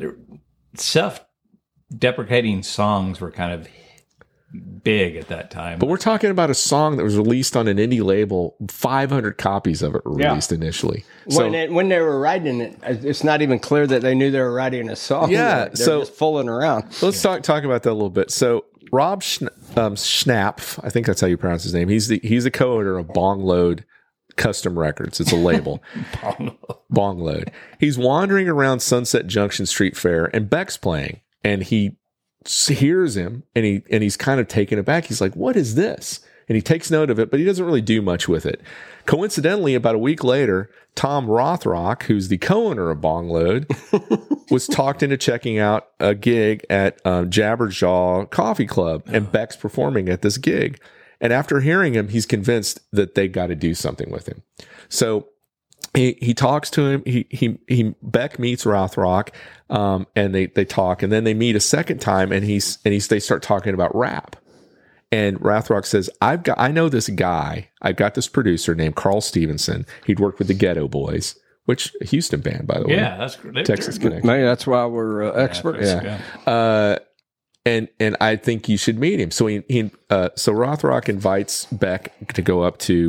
self-deprecating songs were kind of big at that time. But we're talking about a song that was released on an indie label. 500 copies of it were released initially. So, when they were writing it, it's not even clear that they knew they were writing a song. Yeah, they're so just fooling around. Let's talk about that a little bit. So Rob Schnapf, I think that's how you pronounce his name. He's the co-owner of Bong Load Custom Records. It's a label. Bong Load. He's wandering around Sunset Junction Street Fair, and Beck's playing, and he hears him, and he's kind of taken aback. He's like, "What is this?" And he takes note of it, but he doesn't really do much with it. Coincidentally, about a week later, Tom Rothrock, who's the co-owner of Bong Load, was talked into checking out a gig at Jabberjaw Coffee Club, and Beck's performing at this gig. And after hearing him, he's convinced that they got to do something with him. So he talks to him. Beck meets Rothrock, and they talk, and then they meet a second time, and they start talking about rap. And Rothrock says, I know this guy. I've got this producer named Carl Stevenson. He'd worked with the Ghetto Boys, which a Houston band, by the way. Yeah, that's great. Texas Connection. Maybe that's why we're experts. Yeah. And I think you should meet him. So so Rothrock invites Beck to go up to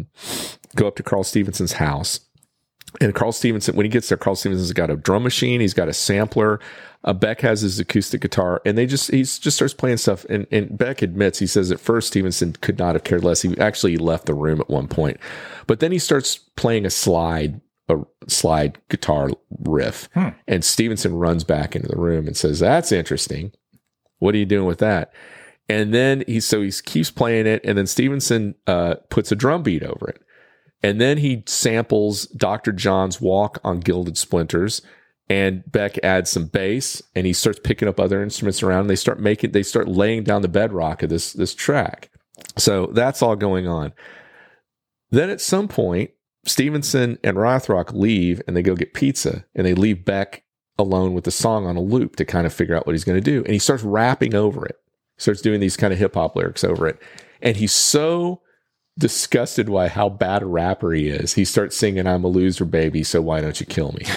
Carl Stevenson's house. And Carl Stevenson, when he gets there, Carl Stevenson's got a drum machine. He's got a sampler. Beck has his acoustic guitar, and he just starts playing stuff. And Beck admits, he says at first Stevenson could not have cared less. He actually left the room at one point, but then he starts playing a slide guitar riff, and Stevenson runs back into the room and says, "That's interesting. What are you doing with that?" And then he keeps playing it, and then Stevenson puts a drum beat over it. And then he samples Dr. John's Walk on Gilded Splinters, and Beck adds some bass, and he starts picking up other instruments around, and they start laying down the bedrock of this track. So that's all going on. Then at some point, Stevenson and Rothrock leave, and they go get pizza, and they leave Beck alone with the song on a loop to kind of figure out what he's going to do. And he starts rapping over it. Starts doing these kind of hip hop lyrics over it. And he's so disgusted by how bad a rapper he is. He starts singing, "I'm a loser, baby, so why don't you kill me?"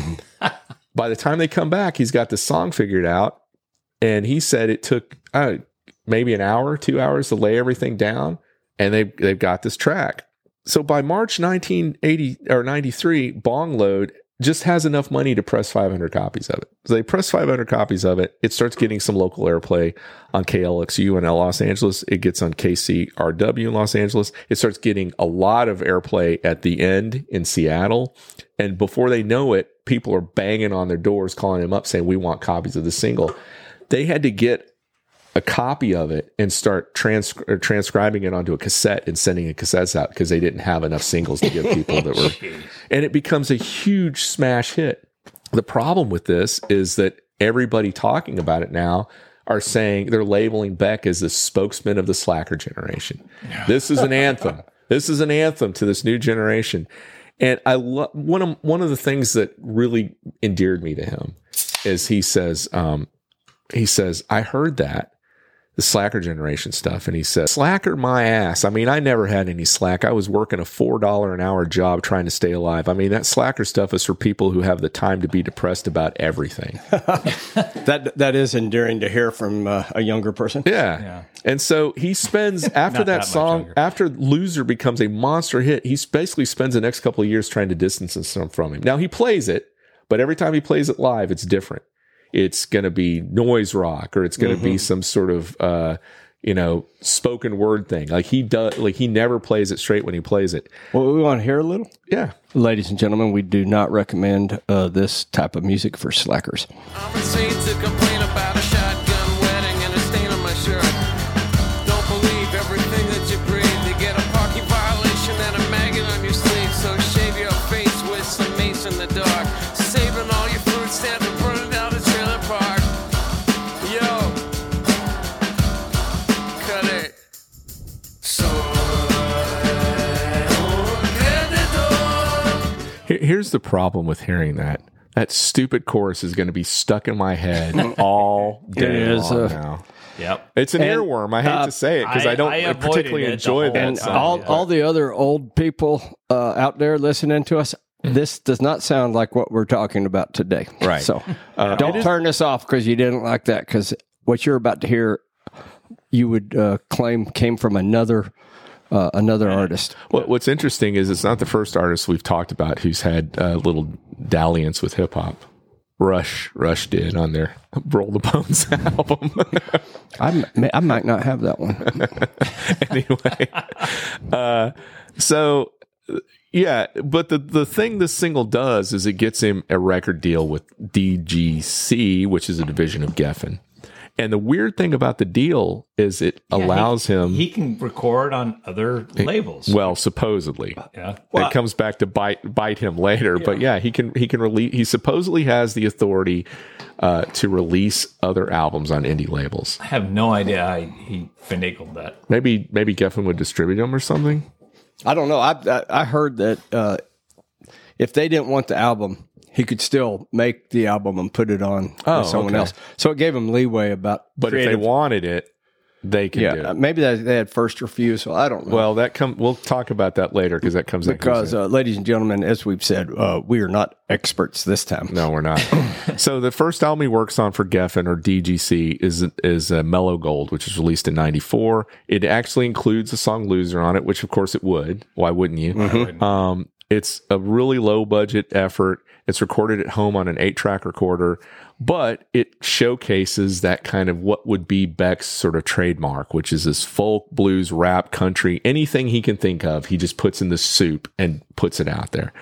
By the time they come back, he's got the song figured out. And he said it took maybe an hour, 2 hours to lay everything down. And they've got this track. So by March 1980 or 93, Bong Load just has enough money to press 500 copies of it. So they press 500 copies of it. It starts getting some local airplay on KLXU in Los Angeles. It gets on KCRW in Los Angeles. It starts getting a lot of airplay at the end in Seattle. And before they know it, people are banging on their doors, calling them up saying, "We want copies of the single." They had to get a copy of it and start transcribing it onto a cassette and sending the cassettes out because they didn't have enough singles to give people that were, and it becomes a huge smash hit. The problem with this is that everybody talking about it now are saying they're labeling Beck as the spokesman of the slacker generation. This is an anthem. This is an anthem to this new generation. And I love one of the things that really endeared me to him is he says, I heard that, the slacker generation stuff. And he says, slacker my ass. I mean, I never had any slack. I was working a $4 an hour job trying to stay alive. I mean, that slacker stuff is for people who have the time to be depressed about everything. That is endearing to hear from a younger person. Yeah. And so he spends, after that song, after Loser becomes a monster hit, he basically spends the next couple of years trying to distance himself from him. Now, he plays it, but every time he plays it live, it's different. It's going to be noise rock, or it's going to be some sort of, spoken word thing. Like he never plays it straight when he plays it. Well, we want to hear a little? Yeah. Ladies and gentlemen, we do not recommend this type of music for slackers. I'm insane to complain about a shotgun wedding and a stain on my shirt. Don't believe everything that you breathe. You get a parking violation and a maggot on your sleeve. So shave your face with some mace in the dark. Saving all your food stamps and burning down the trailer park. Yo, cut it. So Here's the problem with hearing that. That stupid chorus is going to be stuck in my head all day long now. Yep. It's an earworm. I hate to say it because I don't avoided particularly it enjoy the that whole song. All the other old people out there listening to us, this does not sound like what we're talking about today. Right. So don't turn this off because you didn't like that, because what you're about to hear, you would claim came from another artist. What's interesting is it's not the first artist we've talked about who's had a little dalliance with hip hop. Rush did on their Roll the Bones album. I might not have that one. Anyway, so yeah, but the thing this single does is it gets him a record deal with DGC, which is a division of Geffen. And the weird thing about the deal is it allows him. He can record on other labels. Well, supposedly. Yeah. It comes back to bite him later. Yeah. But yeah, he can release. He supposedly has the authority to release other albums on indie labels. I have no idea how he finagled that. Maybe Geffen would distribute them or something. I don't know. I heard that if they didn't want the album, he could still make the album and put it on with someone else. So it gave him leeway about. But if they wanted it, they could do it. Maybe they had first refusal. I don't know. Well, we'll talk about that later because that comes because, ladies and gentlemen, as we've said, we are not experts this time. No, we're not. So the first album he works on for Geffen or DGC is Mellow Gold, which was released in '94. It actually includes the song "Loser" on it, which of course it would. Why wouldn't you? Mm-hmm. It's a really low budget effort. It's recorded at home on an 8-track recorder, but it showcases that kind of what would be Beck's sort of trademark, which is this folk, blues, rap, country, anything he can think of, he just puts in the soup and puts it out there.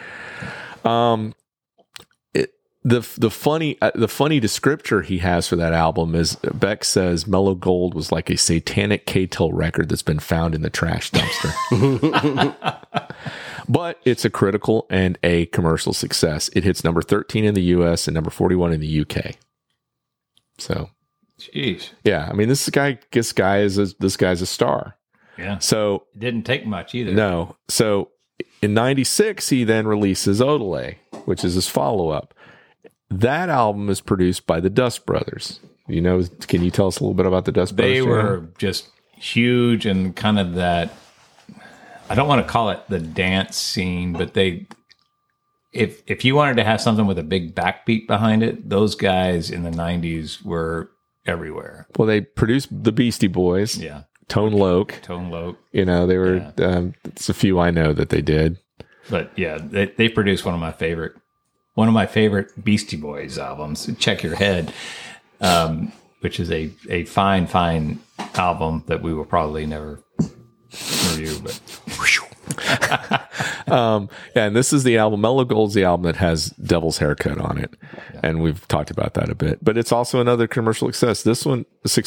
The funny descriptor he has for that album is Beck says Mellow Gold was like a satanic K-Tel record that's been found in the trash dumpster. But it's a critical and a commercial success. It hits number 13 in the US and number 41 in the UK. So, jeez. Yeah, I mean this guy's a star. Yeah. So it didn't take much either. No. So in '96 he then releases Odelay, which is his follow-up. That album is produced by the Dust Brothers. Can you tell us a little bit about the Dust Brothers? They were just huge and kind of that, I don't want to call it the dance scene, but if you wanted to have something with a big backbeat behind it, those guys in the 90s were everywhere. Well, they produced the Beastie Boys. Yeah. Tone Loc. They were, it's a few I know that they did. But yeah, they produced one of my favorite Beastie Boys albums, Check Your Head, which is a fine album that we will probably never review. But And this is the album. Mellow Gold's the album that has Devil's Haircut on it. And we've talked about that a bit. But it's also another commercial success. This one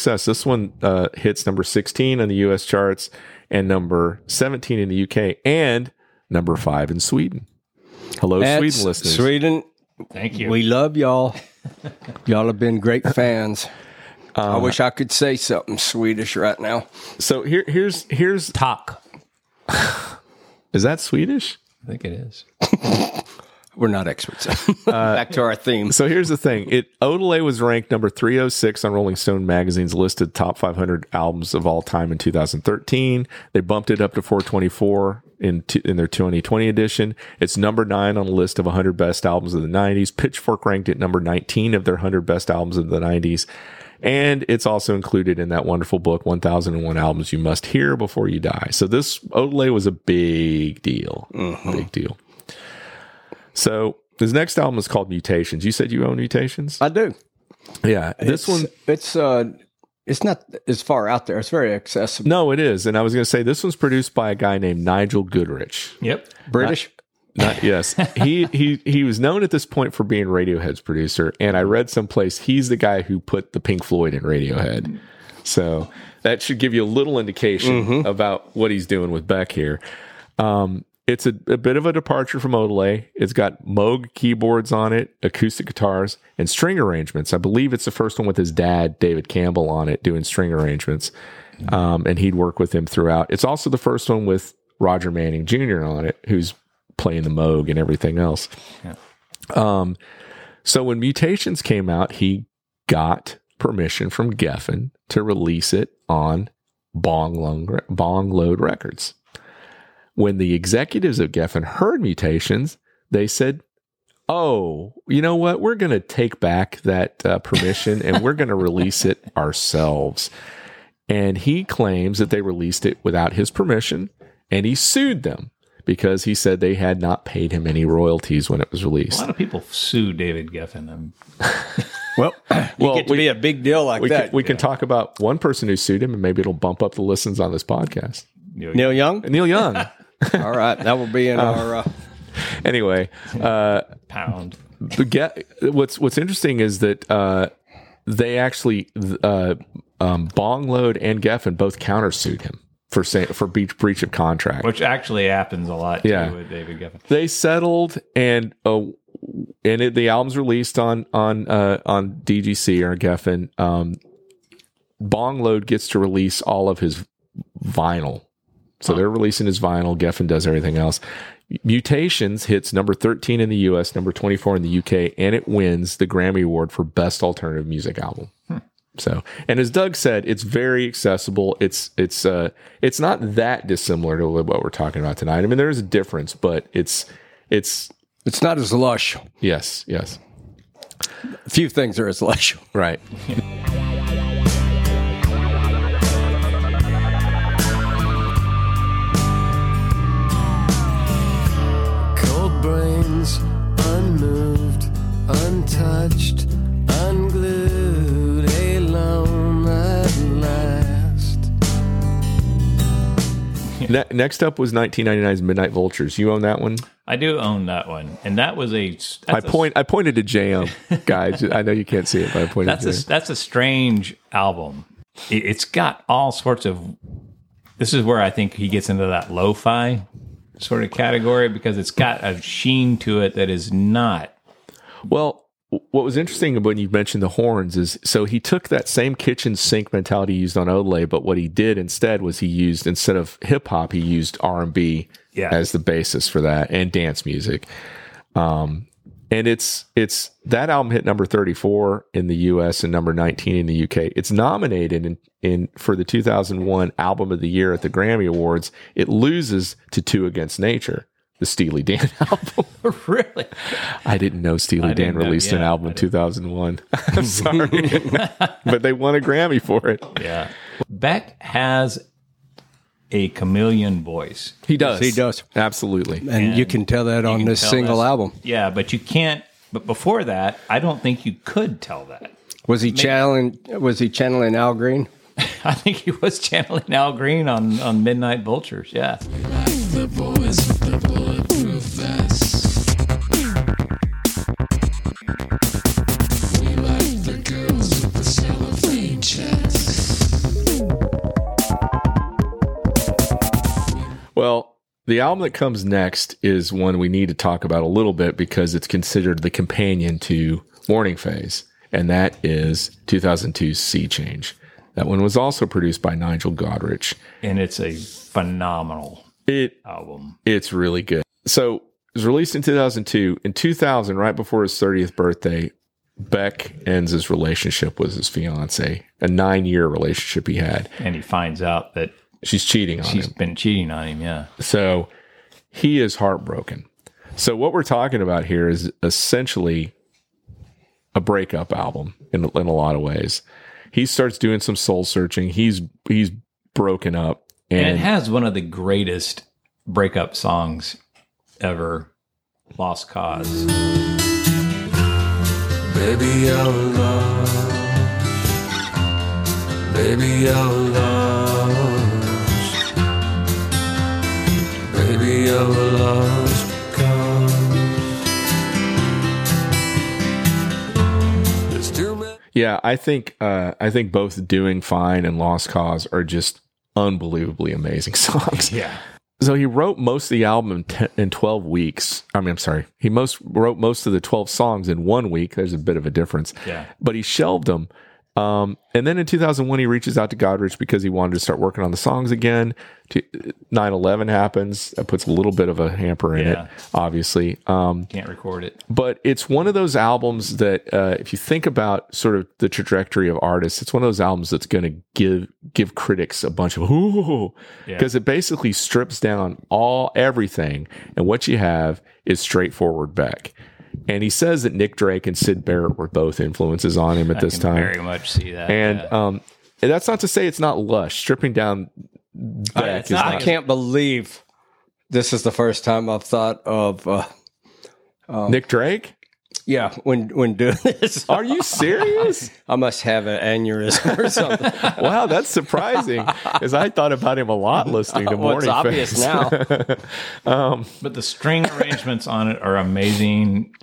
hits number 16 on the U.S. charts and number 17 in the U.K. and number 5 in Sweden. Hello, That's Sweden listeners. Sweden, Thank you. we love y'all. Y'all have been great fans. I wish I could say something Swedish right now. So here's Talk. is that Swedish? I think it is. We're not experts. Back to our theme. So here's the thing. Odelay was ranked number 306 on Rolling Stone magazine's listed top 500 albums of all time in 2013. They bumped it up to 424 in their 2020 edition. It's number 9 on the list of 100 best albums of the 90s. Pitchfork ranked it number 19 of their 100 best albums of the 90s. And it's also included in that wonderful book, 1001 Albums You Must Hear Before You Die. So this Odelay was a big deal. Big deal. So his next album is called Mutations. You said you own Mutations? I do. Yeah. This one. It's not as far out there. It's very accessible. No, it is. And I was going to say this one's produced by a guy named Nigel Goodrich. Yep. British. Yes. He was known at this point for being Radiohead's producer. And I read someplace he's the guy who put the Pink Floyd in Radiohead. So that should give you a little indication about what he's doing with Beck here. It's a bit of a departure from Odelay. It's got Moog keyboards on it, acoustic guitars, and string arrangements. I believe it's the first one with his dad, David Campbell, on it, doing string arrangements. And he'd work with him throughout. It's also the first one with Roger Manning Jr. on it, who's playing the Moog and everything else. Yeah. So when Mutations came out, he got permission from Geffen to release it on Bong Load Records. When the executives of Geffen heard Mutations, they said, oh, you know what? We're going to take back that permission and we're going to release it ourselves. And he claims that they released it without his permission, and he sued them because he said they had not paid him any royalties when it was A released. lot of people sue David Geffen. Well, get to be a big deal like that. We can talk about one person who sued him, and maybe it'll bump up the listens on this podcast. Neil Young? Neil Young. All right. That will be in our... Anyway, Pound. What's interesting is that they actually Bong Load and Geffen both countersued him for breach of contract, Which actually happens a lot too with David Geffen. They settled, and the album's released on DGC or Geffen. Bong Load gets to release all of his vinyl. So they're releasing his vinyl. Geffen does everything else. Mutations hits number 13 in the U.S., number 24 in the U.K., and it wins the Grammy Award for Best Alternative Music Album. So, and as Doug said, it's very accessible. It's not that dissimilar to what we're talking about tonight. I mean, there is a difference, but it's not as lush. Yes. A few things are as lush. Right. Brains unmoved, untouched, unglued, alone at last. Next up was 1999's Midnight Vultures. You own that one? I do own that one, and that was I pointed to JM, guys. I know you can't see it, but I pointed to JM. That's a strange album. It's got all sorts of. This is where I think he gets into that lo-fi sort of category, because it's got a sheen to it that is not. Well, what was interesting when you mentioned the horns is, so he took that same kitchen sink mentality used on Odelay, but what he did instead was instead of hip hop, he used R&B as the basis for that, and dance music. And it's that album hit number 34 in the US and number 19 in the UK. It's nominated for the 2001 Album of the Year at the Grammy Awards. It loses to Two Against Nature, the Steely Dan album. Really? I didn't know Steely Dan released an album in 2001. I'm sorry. But they won a Grammy for it. Yeah. Beck has a chameleon voice. He does. He does. Absolutely. And you can tell that on this single album. Yeah, but you can't. But before that, I don't think you could tell that. Was he channeling Al Green? I think he was channeling Al Green on Midnight Vultures. Yeah. the boys with the bulletproof vests. We like the girls with the cellophane chests. Well, the album that comes next is one we need to talk about a little bit because it's considered the companion to Morning Phase, and that is 2002's Sea Change. That one was also produced by Nigel Godrich. And it's a phenomenal album. It's really good. So it was released in 2002. In 2000, right before his 30th birthday, Beck ends his relationship with his fiance, a 9-year relationship he had. And he finds out that she's cheating on him. She's been cheating on him, yeah. So he is heartbroken. So what we're talking about here is essentially a breakup album in a lot of ways. He starts doing some soul searching. He's broken up. And it has one of the greatest breakup songs ever, Lost Cause. Baby, our love. Baby, our lost. Baby, our lost cause. There's too many. Yeah, I think both Doing Fine and Lost Cause are just unbelievably amazing songs. Yeah. So he wrote most of the album in 12 weeks. I'm sorry. He wrote most of the 12 songs in 1 week. There's a bit of a difference. Yeah. But he shelved them. And then in 2001, he reaches out to Godrich because he wanted to start working on the songs again. 9/11 happens. That puts a little bit of a hamper in it, obviously. Can't record it. But it's one of those albums that, if you think about sort of the trajectory of artists, it's one of those albums that's going to give critics a bunch of ooh, because it basically strips down everything, and what you have is straightforward Beck. And he says that Nick Drake and Syd Barrett were both influences on him at this time. Very much see that. And that's not to say it's not lush. Stripping down Beck is I not. can't believe this is the first time I've thought of Nick Drake? yeah, when doing this. Are you serious? I must have an aneurysm or something. Wow, that's surprising. Because I thought about him a lot listening to Well, it's Morning obvious Phase. now. But the string arrangements on it are amazing.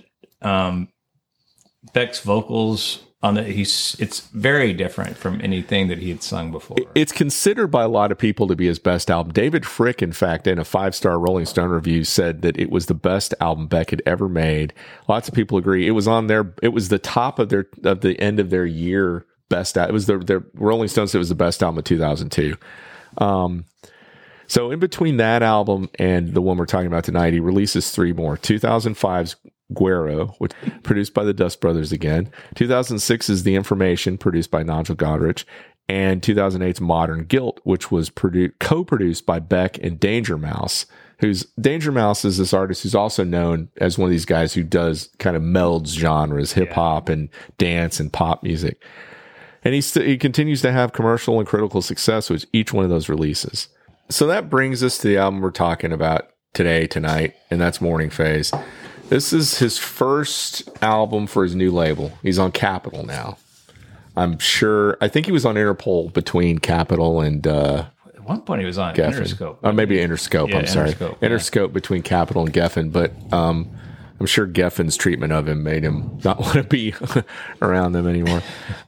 Beck's vocals on it's very different from anything that he had sung before. It's considered by a lot of people to be his best album. David Frick, in fact, in a 5-star Rolling Stone review, said that it was the best album Beck had ever made. Lots of people agree. It was on there. It was the top of the end of their year best. It was their Rolling Stone said it was the best album of 2002. So in between that album and the one we're talking about tonight, he releases 3 more. 2005's Guero, which produced by the Dust Brothers again. 2006 is The Information, produced by Nigel Godrich. And 2008's Modern Guilt, which was co-produced by Beck and Danger Mouse. Danger Mouse is this artist who's also known as one of these guys who does kind of melds genres, hip hop and dance and pop music. And he continues to have commercial and critical success with each one of those releases. So that brings us to the album we're talking about tonight, and that's Morning Phase. This is his first album for his new label. He's on Capitol now. I think he was on Interpol between Capitol and At one point he was on Geffen. Interscope. Or maybe Interscope, Yeah, I'm sorry. Interscope, yeah. Interscope between Capitol and Geffen, but I'm sure Geffen's treatment of him made him not want to be around them anymore.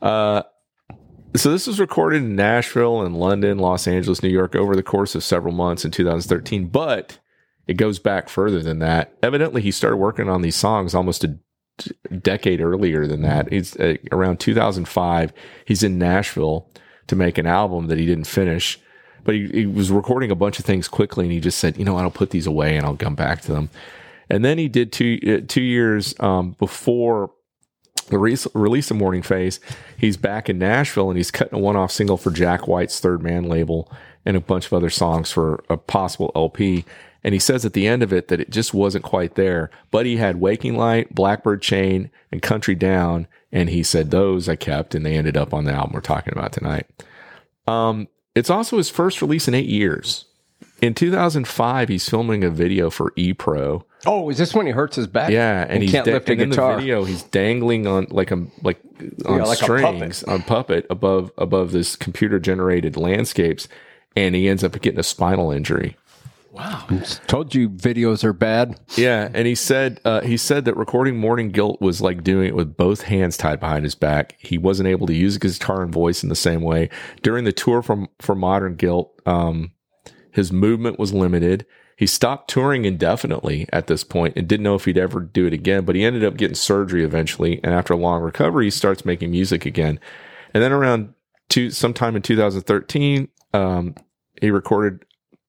So this was recorded in Nashville and London, Los Angeles, New York over the course of several months in 2013, but it goes back further than that. Evidently, he started working on these songs almost a decade earlier than that. It's around 2005. He's in Nashville to make an album that he didn't finish, but he was recording a bunch of things quickly, and he just said, I'll put these away and I'll come back to them. And then he did 2 years before the release of Morning Phase, he's back in Nashville and he's cutting a one-off single for Jack White's Third Man label and a bunch of other songs for a possible LP. And he says at the end of it that it just wasn't quite there, but he had Waking Light, Blackbird Chain, and Country Down. And he said those I kept, and they ended up on the album we're talking about tonight. It's also his first release in 8 years. In 2005, he's filming a video for E-Pro. Oh, is this when he hurts his back? Yeah, and he he's can't lift a and in guitar. the video, he's dangling on like on strings, on puppet above this computer generated landscapes, and he ends up getting a spinal injury. Wow. Told you videos are bad. Yeah, and he said that recording Morning Guilt was like doing it with both hands tied behind his back. He wasn't able to use guitar and voice in the same way. During the tour for Modern Guilt, his movement was limited. He stopped touring indefinitely at this point and didn't know if he'd ever do it again, but he ended up getting surgery eventually, and after a long recovery, he starts making music again. And then around sometime in 2013, he recorded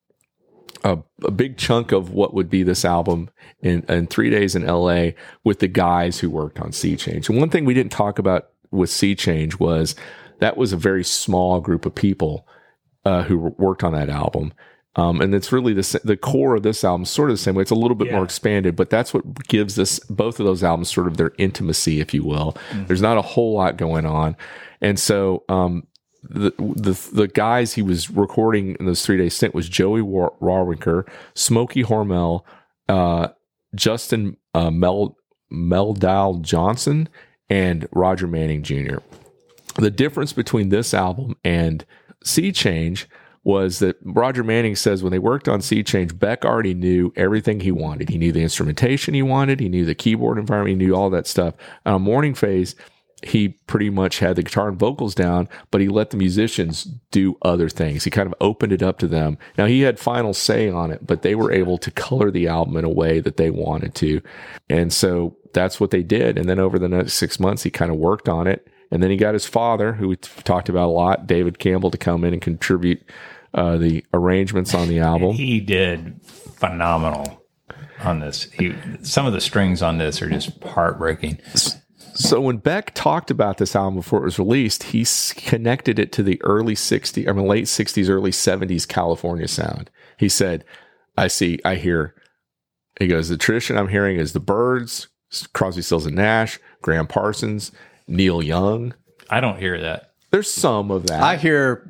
a big chunk of what would be this album in 3 days in LA with the guys who worked on Sea Change. And one thing we didn't talk about with Sea Change was that was a very small group of people who worked on that album. And it's really the core of this album, sort of the same way. It's a little bit more expanded, but that's what gives both of those albums sort of their intimacy, if you will. Mm-hmm. There's not a whole lot going on. And so, the guys he was recording in this 3 day stint was Joey Rawinker, Smokey Hormel, Justin Meldal Johnson, and Roger Manning Jr. The difference between this album and Sea Change was that Roger Manning says when they worked on Sea Change, Beck already knew everything he wanted. He knew the instrumentation he wanted. He knew the keyboard environment. He knew all that stuff. On Morning Phase, he pretty much had the guitar and vocals down, but he let the musicians do other things. He kind of opened it up to them. Now, he had final say on it, but they were able to color the album in a way that they wanted to. And so that's what they did. And then over the next 6 months, he kind of worked on it. And then he got his father, who we talked about a lot, David Campbell, to come in and contribute the arrangements on the album. He did phenomenal on this. Some of the strings on this are just heartbreaking. So when Beck talked about this album before it was released, he connected it to the late 60s, early 70s California sound. He said, I hear, he goes, the tradition I'm hearing is the Byrds, Crosby, Stills and Nash, Graham Parsons, Neil Young. I don't hear that. There's some of that. I hear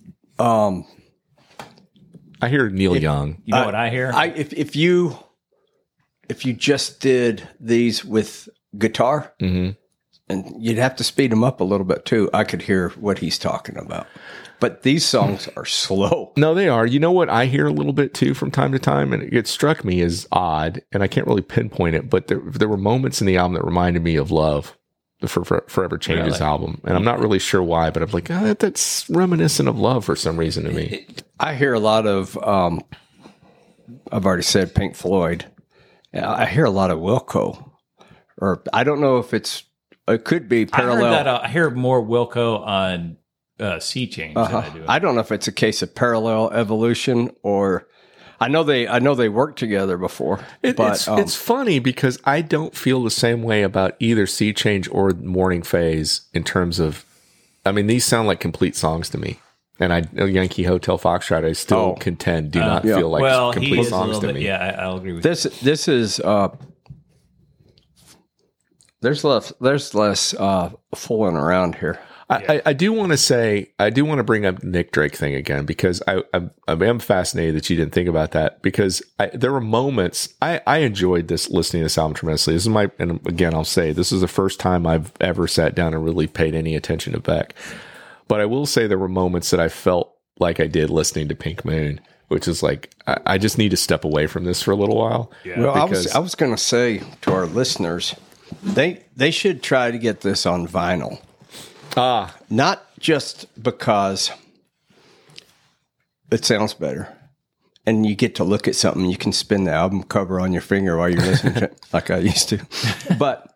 Neil Young. You know what I hear? If you just did these with guitar, mm-hmm. and you'd have to speed them up a little bit too, I could hear what he's talking about. But these songs are slow. No, they are. You know what I hear a little bit too from time to time, and it struck me as odd, and I can't really pinpoint it, but there were moments in the album that reminded me of Love, the Forever Changes album. And I'm not really sure why, but I'm like, that's reminiscent of Love for some reason to me. I hear a lot of, I've already said Pink Floyd. I hear a lot of Wilco. Or I don't know if it could be parallel. I hear more Wilco on Sea Change than I do. I don't know if it's a case of parallel evolution, or I know they worked together before. It's funny because I don't feel the same way about either Sea Change or Morning Phase in terms of, I mean, these sound like complete songs to me. And Yankee Hotel Foxtrot, I still contend, do not feel like complete songs to me. Yeah, I'll agree with this. This is there's less fooling around here. I do want to bring up Nick Drake thing again, because I am fascinated that you didn't think about that, because there were moments I enjoyed listening to this album tremendously. This is and again, I'll say this is the first time I've ever sat down and really paid any attention to Beck. But I will say there were moments that I felt like I did listening to Pink Moon, which is like, I just need to step away from this for a little while. Yeah. Well, I was going to say to our listeners, they should try to get this on vinyl. Not just because it sounds better and you get to look at something, you can spin the album cover on your finger while you're listening to it, like I used to. But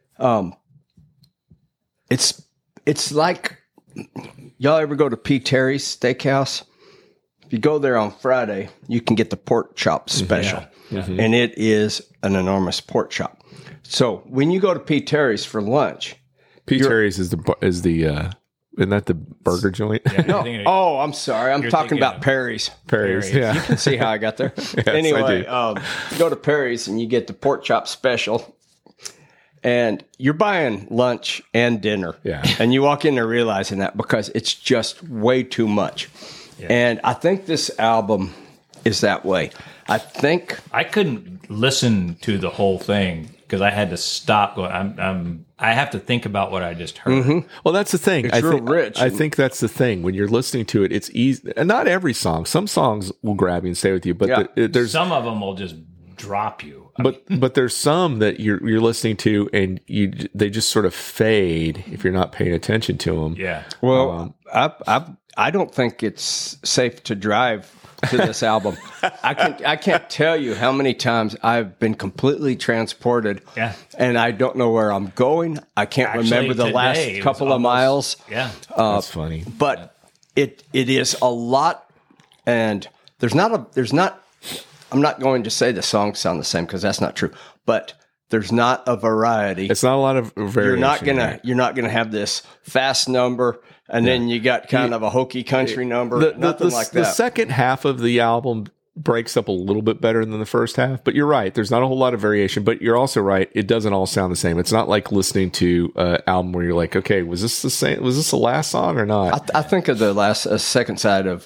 it's like, y'all ever go to P. Terry's Steakhouse? If you go there on Friday, you can get the pork chop special. Yeah. Mm-hmm. And it is an enormous pork chop. So when you go to P. Terry's for lunch, P. Terry's is the isn't that the burger joint? Yeah, no. I'm sorry. I'm talking about Perry's. Perry's. Yeah. You can see how I got there. Yes, anyway, you go to Perry's and you get the pork chop special. And you're buying lunch and dinner. Yeah. And you walk in there realizing that, because it's just way too much. Yeah. And I think this album is that way. I think I couldn't listen to the whole thing because I had to stop going. I have to think about what I just heard. Mm-hmm. Well, that's the thing. It's real rich. I think that's the thing. When you're listening to it, it's easy. And not every song. Some songs will grab you and stay with you, but Yeah. there's Some of them will just drop you. but there's some that you're listening to and they just sort of fade if you're not paying attention to them. Yeah. Well, I don't think it's safe to drive to this album. I can't tell you how many times I've been completely transported. Yeah. And I don't know where I'm going. I can't Actually, remember the today, last it was couple of almost- miles. Yeah. That's funny. But it is a lot, and there's not. I'm not going to say the songs sound the same because that's not true. But there's not a variety. It's not a lot of variation. You're not gonna have this fast number, and then you got kind of a hokey country number. Nothing like that. The second half of the album breaks up a little bit better than the first half, but you're right. There's not a whole lot of variation, but you're also right. It doesn't all sound the same. It's not like listening to an album where you're like, okay, was this the same? Was this the last song or not? I think of the last second side of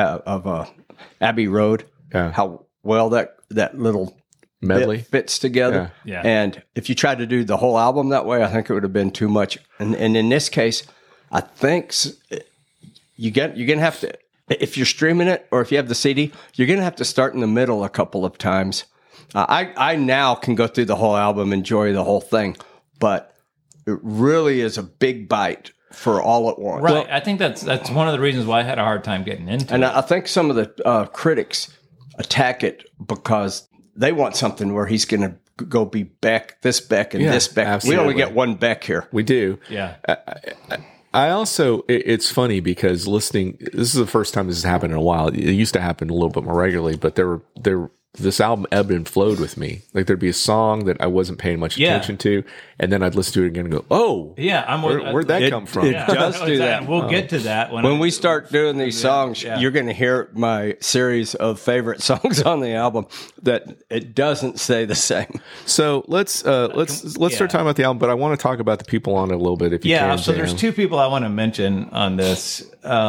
Abbey Road. Yeah. How well that little Medley. bit fits together. Yeah. And if you tried to do the whole album that way, I think it would have been too much. And in this case, I think you're gonna have to, if you're streaming it or if you have the CD, you're gonna have to start in the middle a couple of times. I now can go through the whole album, enjoy the whole thing, but it really is a big bite for all at once. Right. I think that's one of the reasons why I had a hard time getting into And it. I think some of the critics attack it because they want something where he's going to go be Beck, this Beck, and Yeah, this Beck. absolutely. We only get one Beck here. We do. Yeah. I also, it's funny because listening, this is the first time this has happened in a while. It used to happen a little bit more regularly, but this album ebbed and flowed with me. Like there'd be a song that I wasn't paying much Yeah. attention to, and then I'd listen to it again and go, "Oh, Yeah. where'd that come from?" it does do that. We'll get to that When we start doing these songs, yeah. you're going to hear my series of favorite songs on the album that it doesn't say the same. So let's start talking about the album, but I want to talk about the people on it a little bit if you Yeah, can. so there's Sam. two people I want to mention on this.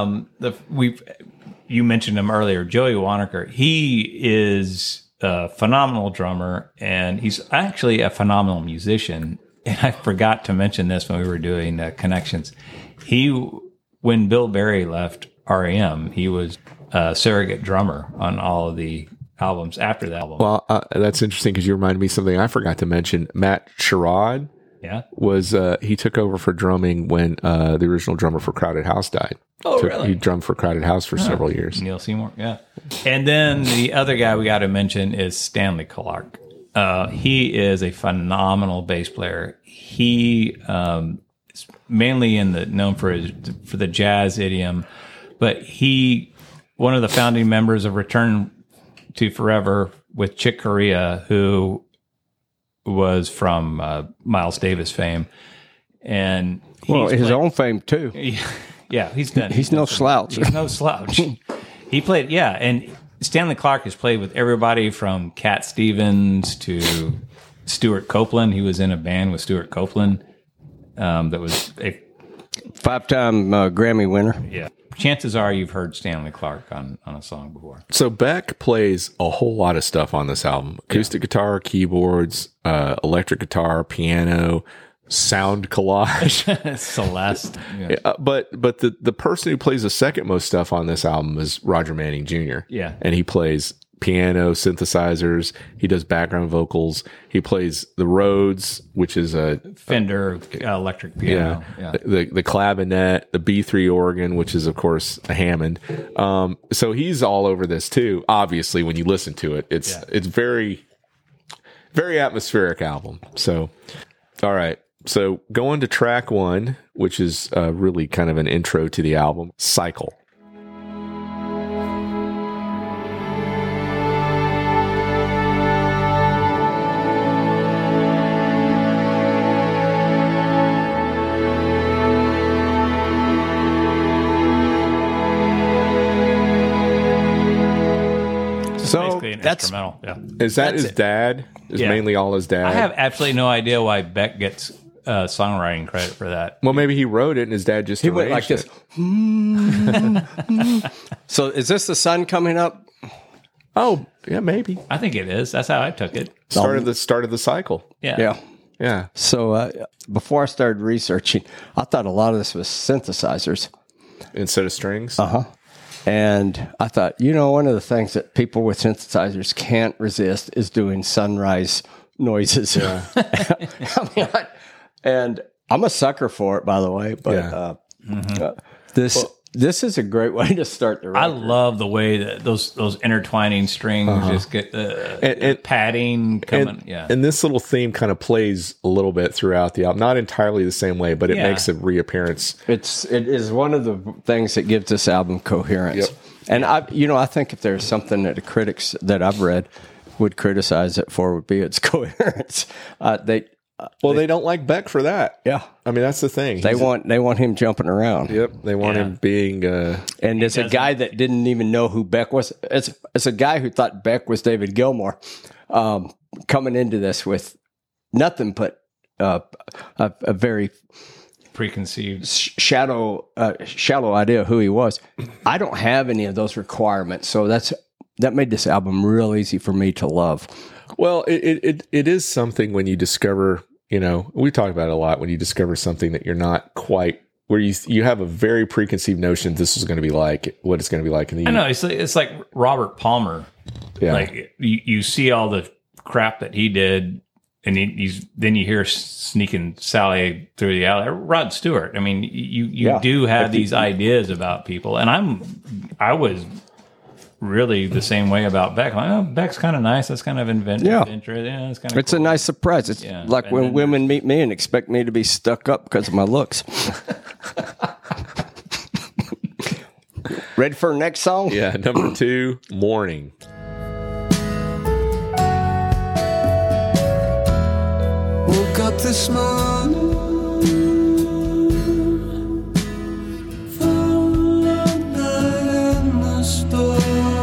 You mentioned him earlier, Joey Waronker. He is a phenomenal drummer, and he's actually a phenomenal musician. And I forgot to mention this when we were doing Connections. When Bill Berry left REM, he was a surrogate drummer on all of the albums after the album. Well, that's interesting because you reminded me of something I forgot to mention. Matt Sherrod Yeah. was he took over for drumming when the original drummer for Crowded House died. Oh, really? He drummed for Crowded House for several years. Neil Seymour, yeah. And then the other guy we got to mention is Stanley Clarke. He is a phenomenal bass player. He is mainly known for the jazz idiom, but one of the founding members of Return to Forever with Chick Corea, who was from Miles Davis fame, and His own fame, too. Yeah, he's done. He's no slouch. He's no slouch. He played, and Stanley Clarke has played with everybody from Cat Stevens to Stuart Copeland. He was in a band with Stuart Copeland that was a 5-time Grammy winner. yeah. Chances are you've heard Stanley Clarke on a song before. So Beck plays a whole lot of stuff on this album: acoustic guitar, keyboards, electric guitar, piano, sound collage. Celeste. Yeah. But the person who plays the second most stuff on this album is Roger Manning Jr. Yeah. And he plays piano, synthesizers. He does background vocals. He plays the Rhodes, which is a Fender electric piano. Yeah. the clavinet, the B3 organ, which is of course a Hammond. So he's all over this too. Obviously, when you listen to it, it's very, very atmospheric album. So, all right. So going to track 1, which is really kind of an intro to the album, Cycle. So Basically an that's instrumental. Yeah. Is that That's his it. dad? Is Yeah. mainly all his dad? I have absolutely no idea why Beck gets songwriting credit for that. Well, maybe he wrote it and his dad just he went like arranged this. it. So is this the sun coming up? Oh, yeah, maybe. I think it is. That's how I took it. Start of the cycle. Yeah. Yeah. Yeah. So before I started researching, I thought a lot of this was synthesizers. Instead of strings. And I thought, one of the things that people with synthesizers can't resist is doing sunrise noises. Yeah. And I'm a sucker for it, by the way. But this is a great way to start the record. I love the way that those intertwining strings just get the padding coming. And this little theme kind of plays a little bit throughout the album. Not entirely the same way, but it makes a reappearance. It is one of the things that gives this album coherence. Yep. And I think if there's something that the critics that I've read would criticize it for, would be its coherence. They don't like Beck for that. Yeah, I mean that's the thing. They want him jumping around. Yep, they want him being. And as a guy that didn't even know who Beck was, as a guy who thought Beck was David Gilmour, coming into this with nothing but a very preconceived shallow idea of who he was. I don't have any of those requirements, so that made this album real easy for me to love. Well, it is something when you discover, we talk about it a lot, when you discover something that you're not quite, where you have a very preconceived notion this is going to be like, what it's going to be like. I know, it's like Robert Palmer. Yeah. Like you see all the crap that he did, and then you hear Sneaking Sally Through the Alley. Rod Stewart. I mean, you do have these ideas about people, and I was really the same way about Beck. Like, Beck's kind of nice. That's kind of inventive. Yeah. It's kind of. It's cool. A nice surprise. It's like and when women meet me and expect me to be stuck up because of my looks. Ready for the next song? Yeah, number 2, Morning. Woke up this morning, found a night in the store.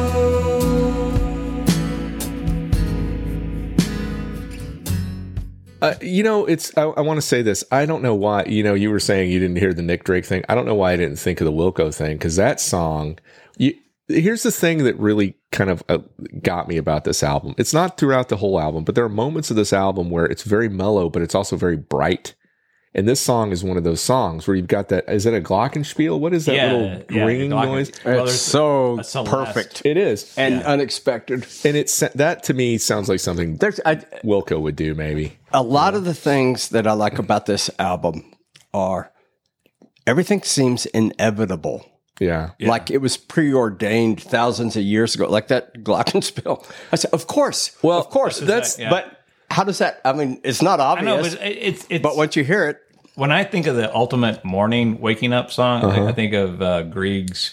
I want to say this. I don't know why, you were saying you didn't hear the Nick Drake thing. I don't know why I didn't think of the Wilco thing, because that song, here's the thing that really kind of got me about this album. It's not throughout the whole album, but there are moments of this album where it's very mellow, but it's also very bright. And this song is one of those songs where you've got that. Is it a glockenspiel? What is that little ringing noise? It's so perfect. It is. And unexpected. And that to me sounds like something Wilco would do, maybe. A lot of the things that I like about this album are everything seems inevitable. Yeah. Like it was preordained thousands of years ago, like that glockenspiel. I said, of course. Well, of course. But how does that, I mean, it's not obvious. I know, but it's but once you hear it. When I think of the ultimate morning waking up song, I think of Grieg's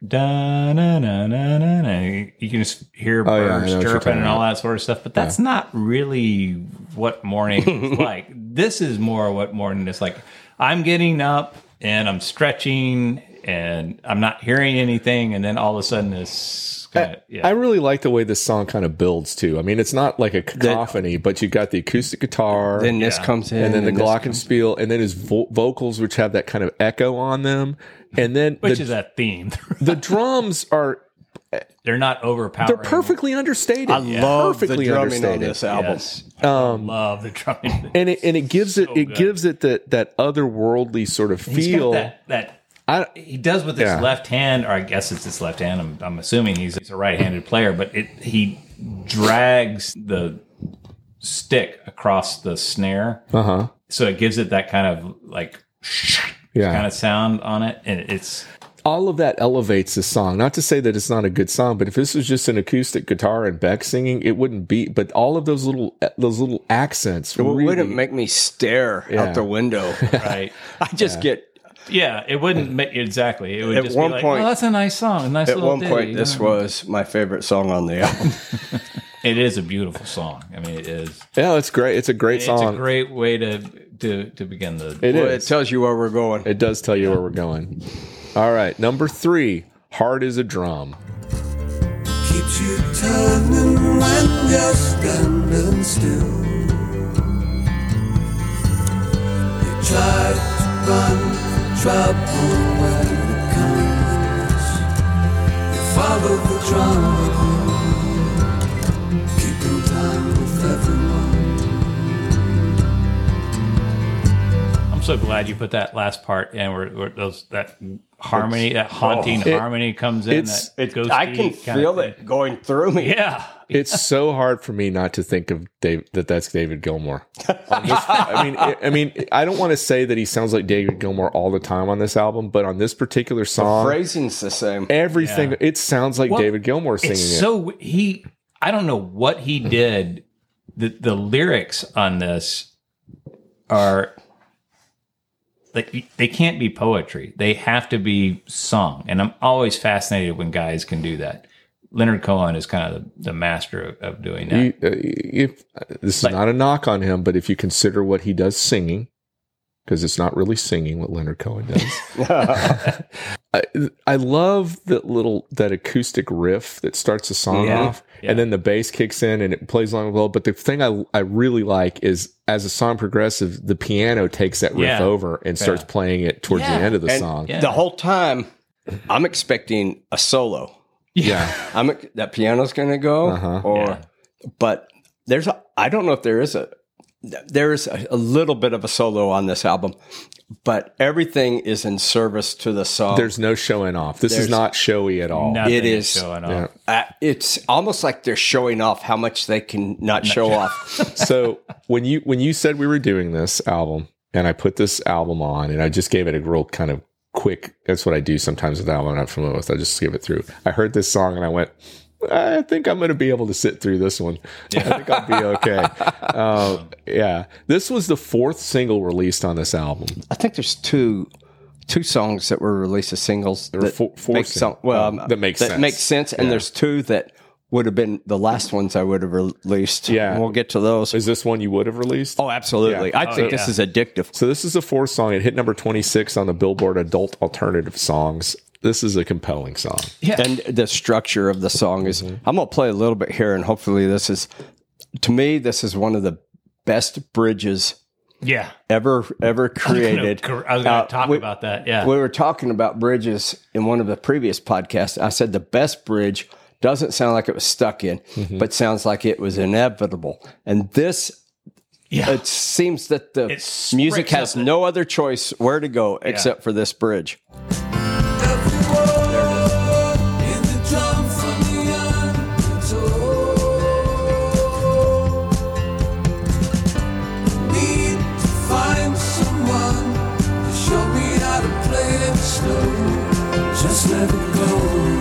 da-na-na-na-na-na. You can just hear birds chirping and all that sort of stuff, but that's not really what morning is like. This is more what morning is like. I'm getting up and I'm stretching and I'm not hearing anything, and then all of a sudden this kind of, I really like the way this song kind of builds too. I mean, it's not like a cacophony, but you got the acoustic guitar, then this comes in, and then the glockenspiel, and then his vocals, which have that kind of echo on them, and then which is that theme. The drums they're not overpowering. They're perfectly understated. I love the drumming on this album. Yes. I love the drumming, and it gives it that otherworldly sort of feel. That he does with his left hand, or I guess it's his left hand. I'm assuming he's a right-handed player, but he drags the stick across the snare, so it gives it that kind of like kind of sound on it, and it's all of that elevates the song. Not to say that it's not a good song, but if this was just an acoustic guitar and Beck singing, it wouldn't be. But all of those little accents wouldn't make me stare out the window. Right, I just get. Yeah, it wouldn't make exactly. It would at just one be like, point, "Oh, that's a nice song, a nice at little one ditty." Point, this was my favorite song on the album. It is a beautiful song. I mean, it is. Yeah, it's great. It's a great song. It's a great way to begin the. It tells you where we're going. It does tell you where we're going. All right, number 3, Hard as a Drum. Keeps you turning when you're standing still. You try to run. Trouble when it comes. You follow the drum, keeping time with everyone. so glad you put that last part in where that harmony, that haunting harmony comes in. I can feel it going through me. Yeah. It's so hard for me not to think of that's David Gilmour. I mean, I don't want to say that he sounds like David Gilmour all the time on this album, but on this particular song, the phrasing's the same. Everything it sounds like David Gilmour singing it. So I don't know what he did. The lyrics on this are like they can't be poetry. They have to be song, and I'm always fascinated when guys can do that. Leonard Cohen is kind of the master of doing that. This is not a knock on him, but if you consider what he does singing, because it's not really singing what Leonard Cohen does. I love that acoustic riff that starts the song off, and then the bass kicks in and it plays along well. But the thing I really like is as the song progresses, the piano takes that riff over and starts playing it towards the end of the song. The whole time, I'm expecting a solo. Yeah, that piano's going to go, but I don't know if there is a little bit of a solo on this album, but everything is in service to the song. There's no showing off. This is not showy at all. It is showing off. It's almost like they're showing off how much they can not show off. So when you said we were doing this album, and I put this album on, and I just gave it a real kind of quick. That's what I do sometimes with album I'm not familiar with. I just skip it through. I heard this song and I went, I think I'm going to be able to sit through this one. I think I'll be okay. This was the 4th single released on this album. I think there's two songs that were released as singles. There were four that makes sense. That makes sense, and there's 2 that would have been the last ones I would have released. Yeah, and we'll get to those. Is this one you would have released? Oh, absolutely. Yeah. I think this is addictive. So this is the 4th song. It hit number 26 on the Billboard Adult Alternative Songs. This is a compelling song. Yeah. And the structure of the song is, I'm going to play a little bit here, and hopefully this is one of the best bridges ever created. I was going to talk about that. Yeah. We were talking about bridges in one of the previous podcasts. I said the best bridge doesn't sound like it was stuck in, but sounds like it was inevitable. And this, it seems that the music has no other choice where to go except for this bridge. Just let it go.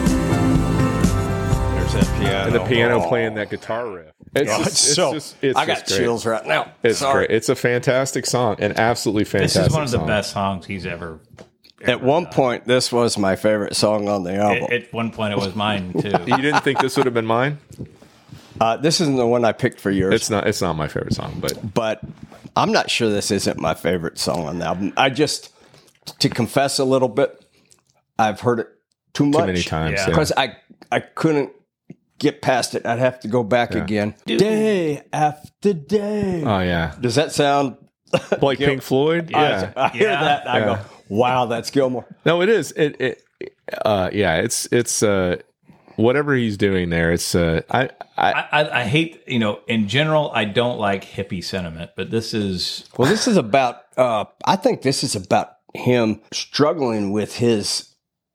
There's that piano. And the piano playing that guitar riff. I got chills right now. It's great. It's a fantastic song, an absolutely fantastic song. This is one of the best songs he's ever At one point, this was my favorite song on the album. At one point, it was mine, too. You didn't think this would have been mine? This isn't the one I picked for yours. It's not my favorite song, but I'm not sure this isn't my favorite song on the album. To confess a little bit, I've heard it too many times because I couldn't get past it. I'd have to go back again, day after day. Oh yeah, does that sound like Pink Floyd? Yeah, I hear that. I go, wow, that's Gilmour. No, it is. It's whatever he's doing there. It's I hate, in general, I don't like hippie sentiment, but this is about. I think this is about him struggling with his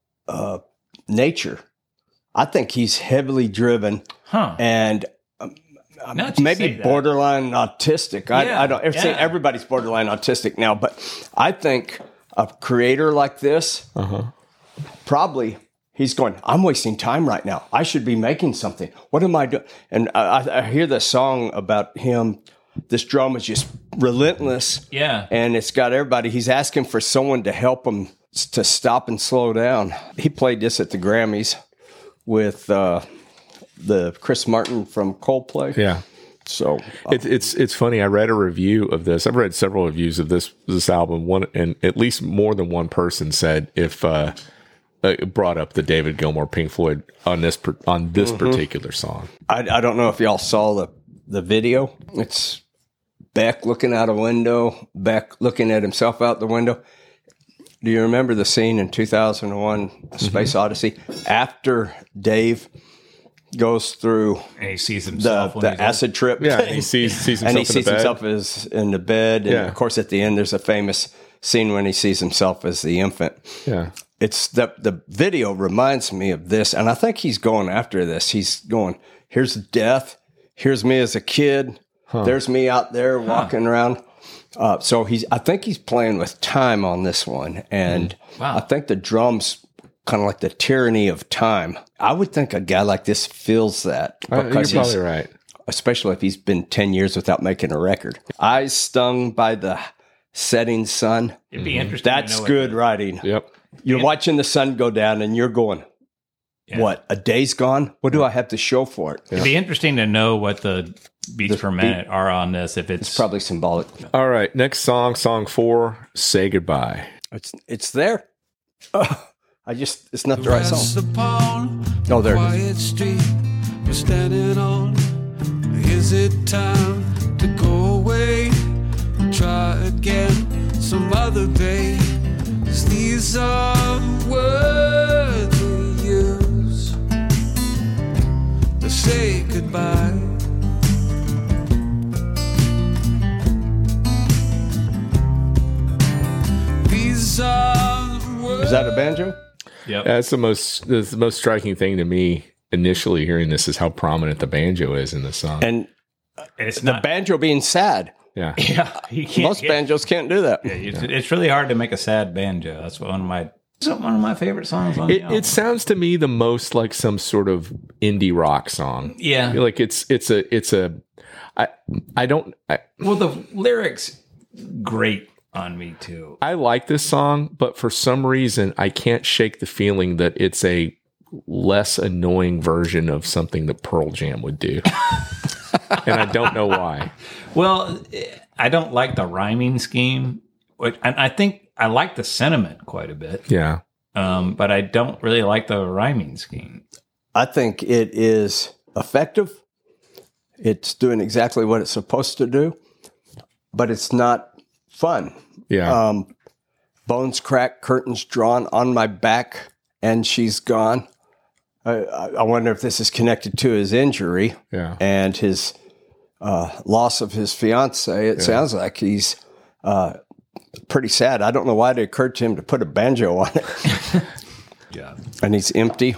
nature. I think he's heavily driven and maybe borderline autistic. I don't say everybody's borderline autistic now, but I think a creator like this probably he's going, I'm wasting time right now. I should be making something. What am I doing? And I hear the song about him. This drum is just relentless. Yeah. And it's got everybody. He's asking for someone to help him to stop and slow down. He played this at the Grammys with the Chris Martin from Coldplay. Yeah. So it's funny. I read a review of this. I've read several reviews of this album. And at least more than one person said brought up the David Gilmour Pink Floyd on this particular song. I don't know if y'all saw the video. It's Beck looking out a window, Beck looking at himself out the window. Do you remember the scene in 2001, Space Odyssey, after Dave goes through and he sees himself the acid trip? Yeah, and he sees himself himself in the bed. And of course, at the end, there's a famous scene when he sees himself as the infant. Yeah. It's the video reminds me of this, and I think he's going after this. He's going, here's death, here's me as a kid, there's me out there walking around. So I think he's playing with time on this one, and I think the drums kind of like the tyranny of time. I would think a guy like this feels that. You're Because probably right. especially if he's been 10 years without making a record. Eyes stung by the setting sun. It'd be interesting. That's to know good writing. Yep. You're watching the sun go down and you're going, what, a day's gone? What do I have to show for it? It'd be interesting to know what the beats per minute are on this. If it's Probably symbolic. All right. Next song 4, Say Goodbye. It's there. It's not the right song. Oh, there it is. Quiet street we're standing on. Is it time to go away? Try again some other day. 'Cause these are the words we use to say goodbye. These are the words. Is that a banjo? Yep. That's the most striking thing to me initially hearing this is how prominent the banjo is in the song. And It's the not. banjo being sad. yeah. Yeah, you can't Most banjos can't do that. It's really hard to make a sad banjo. That's one of my favorite songs on the album. It sounds to me the most like some sort of indie rock song. Yeah. Like Well, the lyrics great on me too. I like this song, but for some reason I can't shake the feeling that it's a less annoying version of something that Pearl Jam would do. And I don't know why. Well, I don't like the rhyming scheme, and I think I like the sentiment quite a bit. Yeah. But I don't really like the rhyming scheme. I think it is effective. It's doing exactly what it's supposed to do, but it's not fun. Yeah. Bones cracked, curtains drawn on my back, and she's gone. I wonder if this is connected to his injury and his loss of his fiance. It sounds like he's pretty sad. I don't know why it occurred to him to put a banjo on it. Yeah. And he's empty.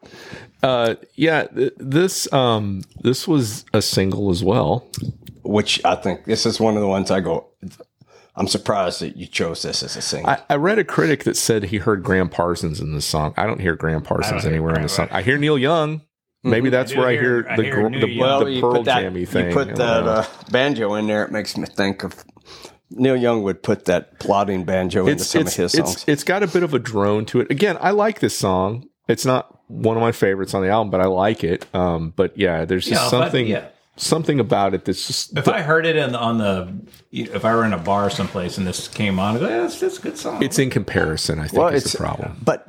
This was a single as well. Which I think this is one of the ones I go, I'm surprised that you chose this as a single. I read a critic that said he heard Graham Parsons in this song. I don't hear Graham Parsons anywhere in the song. I hear Neil Young. Maybe that's where I hear the Pearl Jammy thing. You put that banjo in there, it makes me think of Neil Young would put that plodding banjo into some of his songs. It's got a bit of a drone to it. Again, I like this song. It's not one of my favorites on the album, but I like it. But yeah, there's just something about it that's just. If I heard it if I were in a bar someplace and this came on, I'd go, that's a good song. It's in comparison, I think, is the problem. But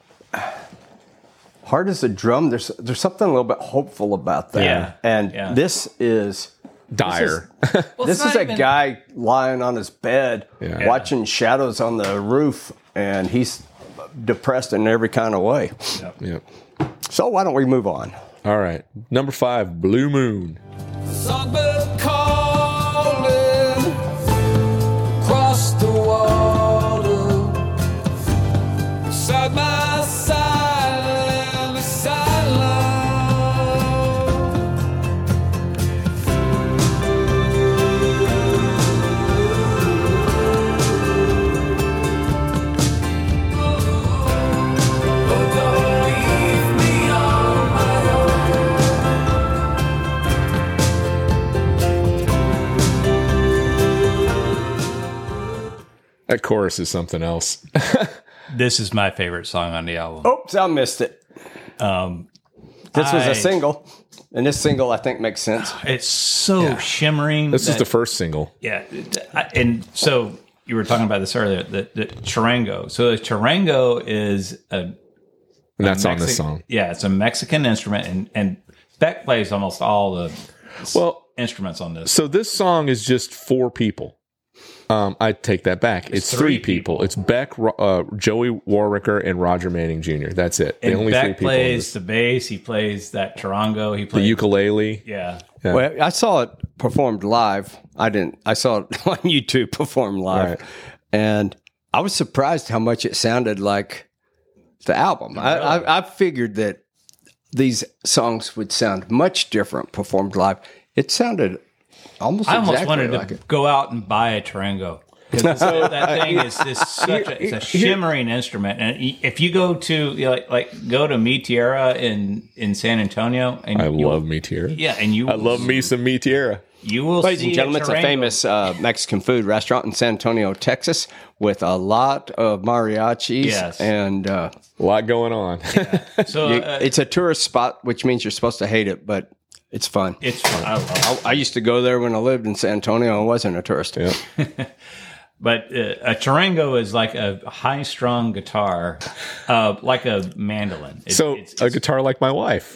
hard as a drum, there's something a little bit hopeful about that. Yeah. And this is dire. This is a guy lying on his bed, watching shadows on the roof, and he's depressed in every kind of way. Yep. So why don't we move on? All right. Number 5, Blue Moon. Songbird calling across the water, side by side, silent. But don't leave me on my own. That chorus is something else. This is my favorite song on the album. Oops, I missed it. This was a single, and this single I think makes sense. It's so shimmering. This is the first single. Yeah. And so you were talking about this earlier, the charango. So the charango is And that's on this song. Yeah, it's a Mexican instrument, and Beck plays almost all the instruments on this. So this song is just 4 people. I take that back. It's 3 people. It's Beck, Joey Warwicker, and Roger Manning Jr. That's it. And only Beck 3 people. plays the bass. He plays that charango. He plays the ukulele. Yeah. Well, I saw it performed live. I saw it on YouTube performed live. Right. And I was surprised how much it sounded like the album. I figured that these songs would sound much different performed live. It sounded almost I almost exactly wanted like to it. go out and buy a Tarango. That thing is it's a shimmering instrument, and if you go to go to Mi Tierra in San Antonio, and I love Mi Tierra. Yeah, and you I love me some Mi Tierra. You will Ladies see and gentlemen, it's a Tarango. famous Mexican food restaurant in San Antonio, Texas, with a lot of mariachis. Yes. And A lot going on. So it's a tourist spot, which means you're supposed to hate it, but it's fun. it's fun. I love it. I used to go there when I lived in San Antonio. I wasn't a tourist. Yeah. But a Tarango is like a high-strung guitar, like a mandolin. So a guitar like my wife.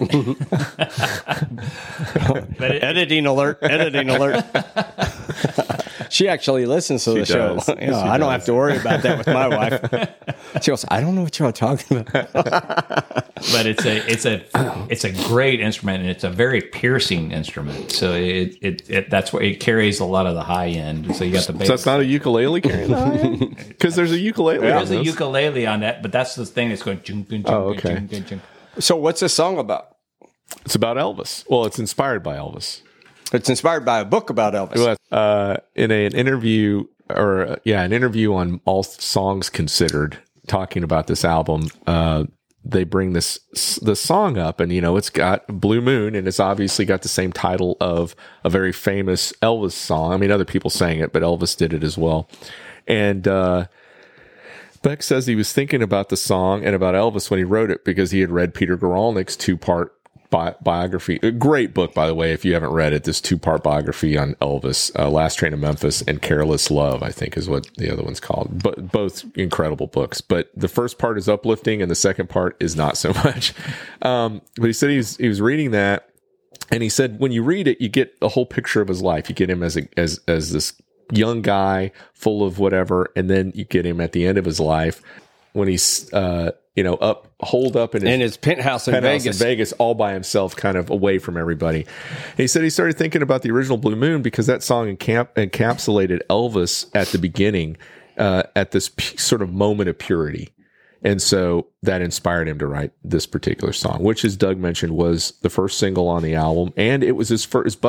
Editing alert! Editing alert! She actually listens to the show. does. You know, I don't have to worry about that with my wife. She goes, "I don't know what you're talking about." But it's a great instrument, and it's a very piercing instrument. So that's why it carries a lot of the high end. So you got the bass. So that's not a ukulele carrying the high end? Because there's a ukulele on There's a this. ukulele on that, but that's the thing that's going. Oh, okay. So, what's this song about? It's about Elvis. Well, it's inspired by Elvis. It's inspired by a book about Elvis. In an interview, an interview on All Songs Considered, talking about this album, they bring the song up, and it's got Blue Moon, and it's obviously got the same title of a very famous Elvis song. I mean, other people sang it, but Elvis did it as well. And Beck says he was thinking about the song and about Elvis when he wrote it because he had read Peter Guralnick's 2-part biography. A great book, by the way, if you haven't read it, this 2-part biography on Elvis, Last Train to Memphis and Careless Love, I think is what the other one's called. But both incredible books. But the first part is uplifting and the second part is not so much. But he said he was reading that, and he said when you read it, you get a whole picture of his life. You get him as this young guy full of whatever, and then you get him at the end of his life when he's holed up in his penthouse in Vegas. All by himself, kind of away from everybody. And he said he started thinking about the original Blue Moon because that song encapsulated Elvis at the beginning, at this sort of moment of purity. And so that inspired him to write this particular song, which, as Doug mentioned, was the first single on the album. And it was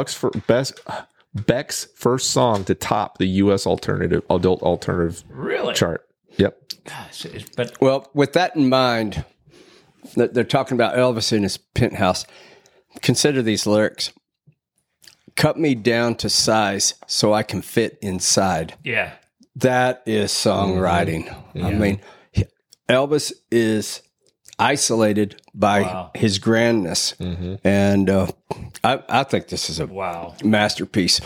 Beck's first song to top the U.S. adult alternative chart. Yep. But Well, with that in mind, that they're talking about Elvis in his penthouse. Consider these lyrics. Cut me down to size so I can fit inside. yeah, That is songwriting. I mean, Elvis is isolated by his grandness. And I think this is a wow. masterpiece.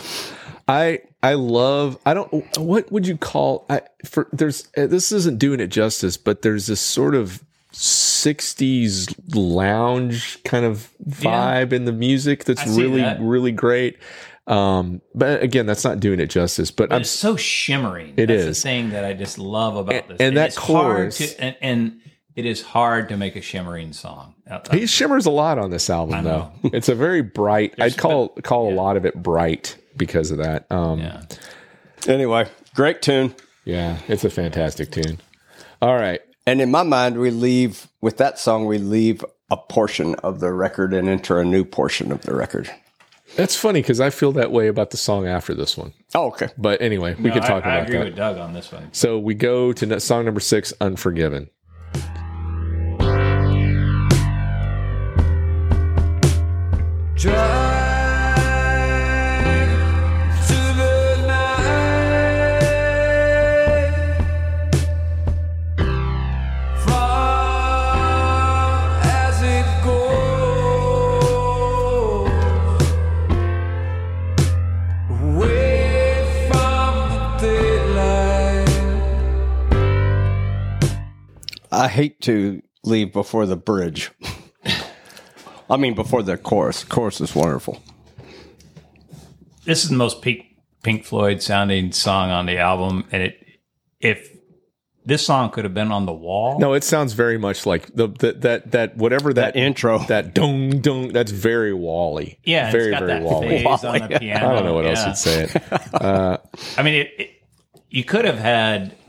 What would you call, this isn't doing it justice, but there's this sort of 60s lounge kind of vibe in the music that's really great. But again, that's not doing it justice, but It's so shimmering. It That's is. the thing that I just love about this. and that it's hard chorus- and it is hard to make a shimmering song. he shimmers a lot on this album, though. It's a very bright, I'd call a lot of it bright because of that. Yeah. Anyway, great tune. Yeah, it's a fantastic tune. All right. And in my mind, we leave a portion of the record and enter a new portion of the record. That's funny because I feel that way about the song after this one. Oh, okay. But anyway, we could talk I about agree that. with Doug on this one. So we go to song number 6, Unforgiven. I hate to leave before the bridge. I mean, before the chorus. Chorus is wonderful. This is the most Pink Floyd sounding song on the album, and if this song could have been on the wall. No, it sounds very much like that intro. That dong dong. That's very Wally. Yeah, very it's got very that Wally. phase on the piano. I don't know what else Yeah. you'd say it. I mean, you could have had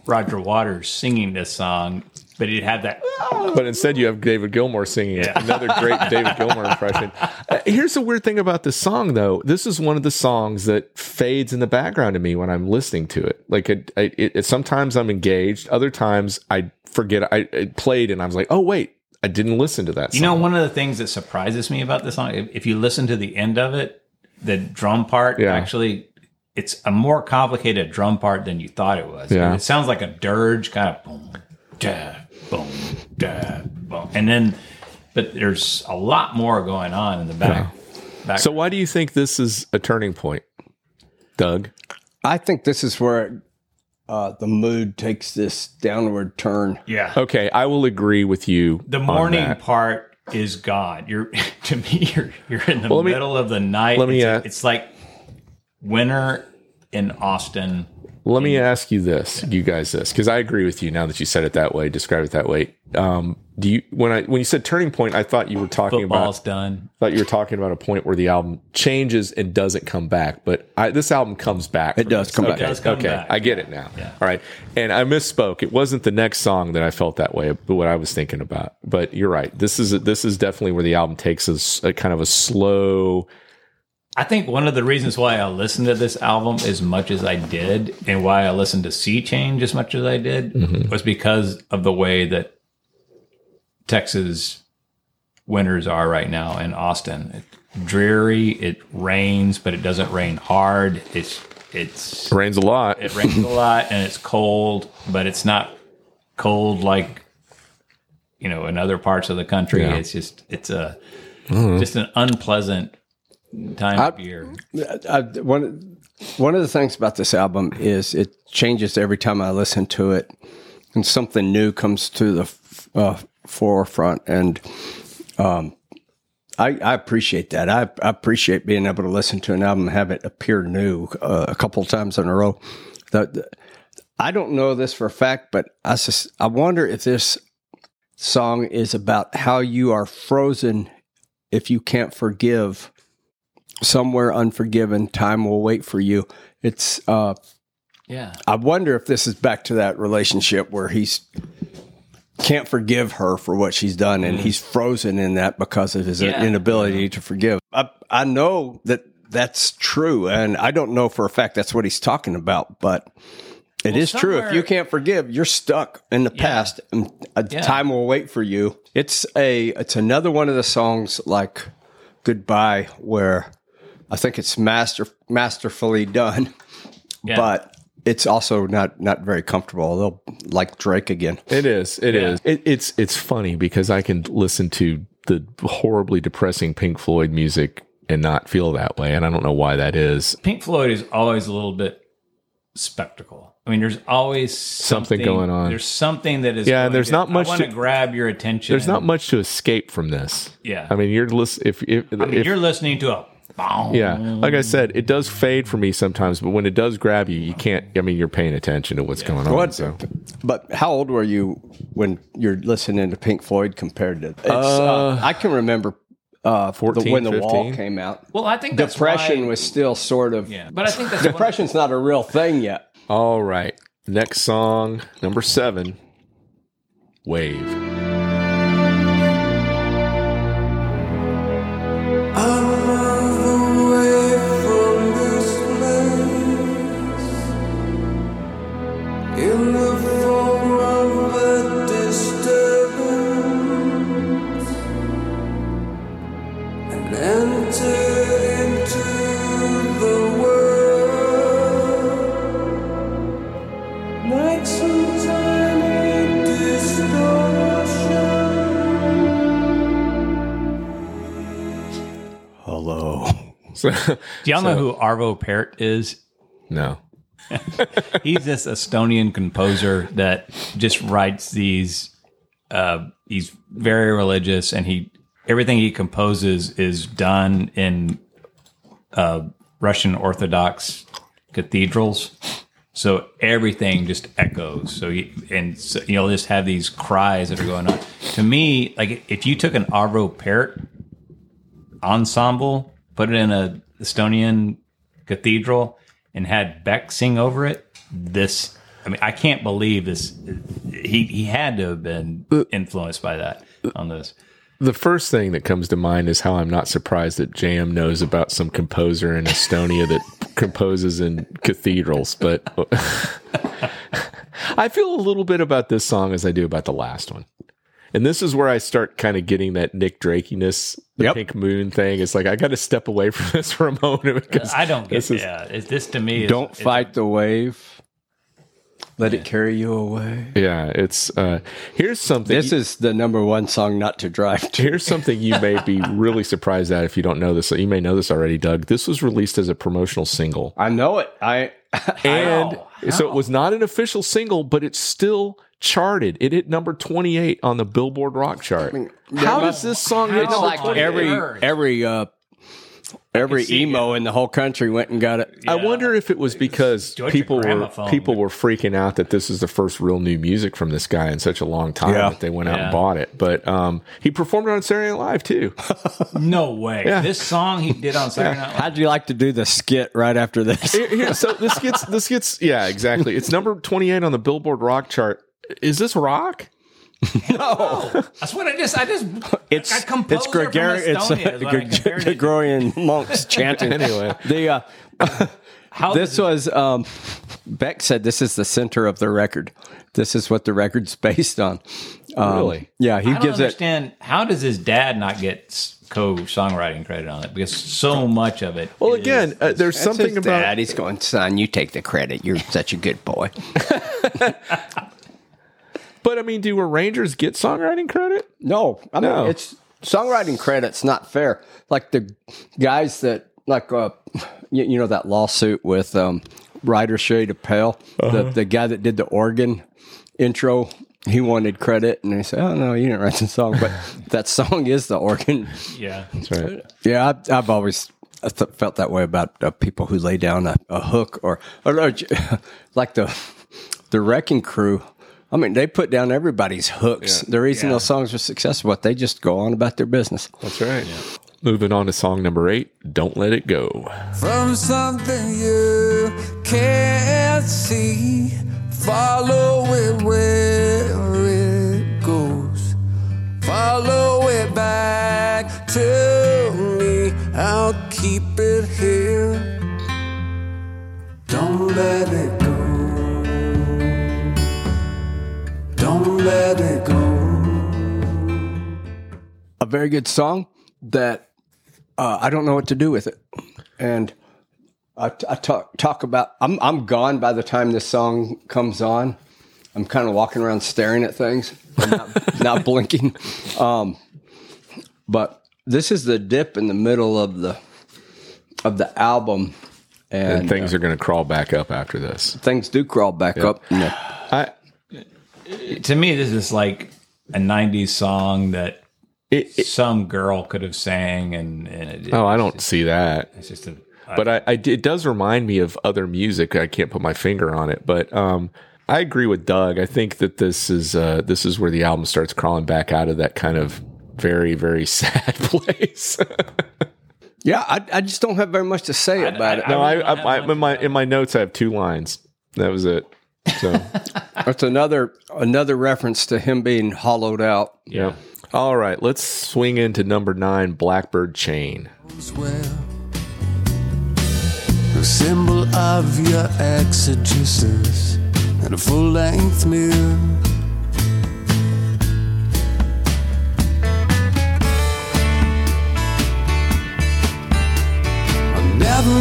Roger Waters singing this song, but he'd have that. But instead, you have David Gilmour singing it. Another great David Gilmour impression. Here's the weird thing about this song, though. This is one of the songs that fades in the background to me when I'm listening to it. Like, sometimes I'm engaged. Other times, I forget. It played, and I was like, oh, wait, I didn't listen to that song. You know, one of the things that surprises me about this song, if you listen to the end of it, the drum part actually, it's a more complicated drum part than you thought it was. Yeah. It sounds like a dirge, kind of boom, da, boom, da, boom. And then, but there's a lot more going on in the back. So why do you think this is a turning point, Doug? I think this is where the mood takes this downward turn. Yeah. Okay, I will agree with you. The on morning that. part is gone. You're to me, you're in the middle of the night. It's like winter in Austin. Let me ask you this, you guys, because I agree with you now that you said it that way, describe it that way. Do you when you said turning point, I thought you were talking Football's about done. I thought you were talking about a point where the album changes and doesn't come back, but this album comes back. It does come back. It does come Okay, back. I get it now. Yeah. All right, and I misspoke. It wasn't the next song that I felt that way, but what I was thinking about. But you're right. This is definitely where the album takes a kind of a slow. I think one of the reasons why I listened to this album as much as I did, and why I listened to Sea Change as much as I did, was because of the way that Texas winters are right now in Austin. It's dreary. It rains, but it doesn't rain hard. It Rains a lot. It rains a lot, and it's cold, but it's not cold like in other parts of the country. Yeah. It's just just an unpleasant time of year. One of the things about this album is it changes every time I listen to it, and something new comes to the forefront. And I appreciate that. I appreciate being able to listen to an album and have it appear new a couple of times in a row. I don't know this for a fact, but I wonder if this song is about how you are frozen if you can't forgive. Somewhere unforgiven, time will wait for you. It's I wonder if this is back to that relationship where he's can't forgive her for what she's done, and he's frozen in that because of his inability to forgive. I know that that's true, and I don't know for a fact that's what he's talking about, but it is true. If you can't forgive, you're stuck in the past, and time will wait for you. It's another one of the songs like Goodbye where I think it's masterfully done, but it's also not very comfortable. They'll like Drake again. It is. It is. It's funny because I can listen to the horribly depressing Pink Floyd music and not feel that way, and I don't know why that is. Pink Floyd is always a little bit spectacle. I mean, there's always something going on. There's something that is. Yeah, and there's not much I want to grab your attention. There's not much to escape from this. Yeah, I mean, you're listening. If you're listening to a. Yeah, like I said, it does fade for me sometimes, but when it does grab you, you can't. I mean, you're paying attention to what's going on. So. But how old were you when you're listening to Pink Floyd compared to? I can remember 14, when the 15. Wall came out. Well, I think that's depression why, was still sort of. Yeah, but I think that's depression's not a real thing yet. All right, next song, number 7, Wave. In the form of a disturbance, and enter into the world like some tiny distortion. Hello. Do y'all know who Arvo Pärt is? No. He's this Estonian composer that just writes these. He's very religious, and everything he composes is done in Russian Orthodox cathedrals. So everything just echoes. So you'll just have these cries that are going on. To me, like if you took an Arvo Pärt ensemble, put it in a Estonian cathedral, and had Beck sing over it, this I mean, I can't believe this. He had to have been influenced by that on this. The first thing that comes to mind is how I'm not surprised that Jam knows about some composer in Estonia that composes in cathedrals. But I feel a little bit about this song as I do about the last one. And this is where I start kind of getting that Nick Drakiness, the Yep. Pink Moon thing. It's like, I got to step away from this for a moment because I don't get this is, this to me. Don't fight the wave. Let it carry you away. yeah, it's, here's something. This is the number one song not to drive to. Here's something you may be really surprised at if you don't know this. You may know this already, Doug. This was released as a promotional single. I know it. And so it was not an official single, but it still charted. It hit number 28 on the Billboard Rock chart. How does this song hit It's number like 28? every see emo in the whole country went and got it. I wonder if it was because Georgia people were Gramophone. freaking out that this is the first real new music from this guy in such a long time Yeah. that they went out Yeah. and bought it. But he performed it on Saturday Night Live too. No way. Yeah. This song he did on Saturday Night Live. How'd you like to do the skit right after this? Here, so this gets yeah, exactly. It's number 28 on the Billboard Rock chart. Is this rock? That's what I just It's a composer it's Gregorian. from Estonia is what I compared it to. Gregorian monks chanting. Anyway. the How this was Beck said this is the center of the record. This is what the record's based on. Really? Yeah, he I don't gives it. understand how does his dad not get co-songwriting credit on it, because so much of it. Well, is- again, there's That's something his about dad. He's going, son, you take the credit. You're such a good boy. But I mean, do arrangers get songwriting credit? No, I mean No. it's songwriting credit's not fair. Like the guys that you know that lawsuit with Ryder Shade of Pale, the guy that did the organ intro. He wanted credit, and they said, "Oh no, you didn't write the song." But that song is the organ. yeah. That's right. Yeah, I've always felt that way about people who lay down a hook or like the Wrecking Crew. I mean, they put down everybody's hooks. Yeah. The reason those songs are successful, but they just go on about their business. That's right. Moving on to song number 8, Don't Let It Go. From something you can't see, follow it where it goes. Follow it back to me. I'll keep it here. Don't let it go. Don't let it go. A very good song that I don't know what to do with it, and I talk about. I'm gone by the time this song comes on. I'm kind of walking around staring at things, not blinking. But this is the dip in the middle of the album, And things are going to crawl back up after this. things do crawl back up. To me, this is like a '90s song that some girl could have sang, and I don't see that. it's just But it does remind me of other music. I can't put my finger on it, but I agree with Doug. I think that this is where the album starts crawling back out of that kind of very, very sad place. Yeah, I just don't have very much to say about it. No, in my notes I have 2 lines. That was it. So It's another reference to him being hollowed out. yeah. All right, let's swing into number 9, Blackbird Chain. Well, a symbol of your exegesis and a full-length mirror. I'll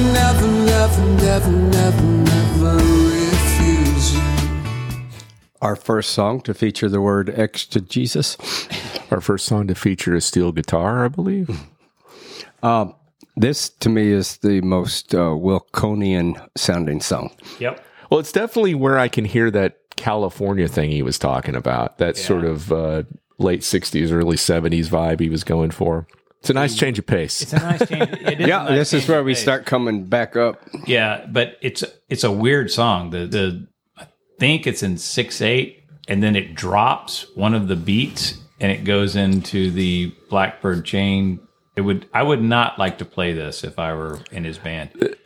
never refuse you. Our first song to feature the word exegesis. Our first song to feature a steel guitar, I believe. This, to me, is the most Wilconian sounding song. Yep. Well, it's definitely where I can hear that California thing he was talking about. That sort of late 60s, early 70s vibe he was going for. It's a nice change of pace. It's a nice change. It is Yeah, a nice this is change where of we pace. start coming back up. Yeah, but it's a weird song. I think it's in 6/8, and then it drops one of the beats, and it goes into the Blackbird Chain. I would not like to play this if I were in his band.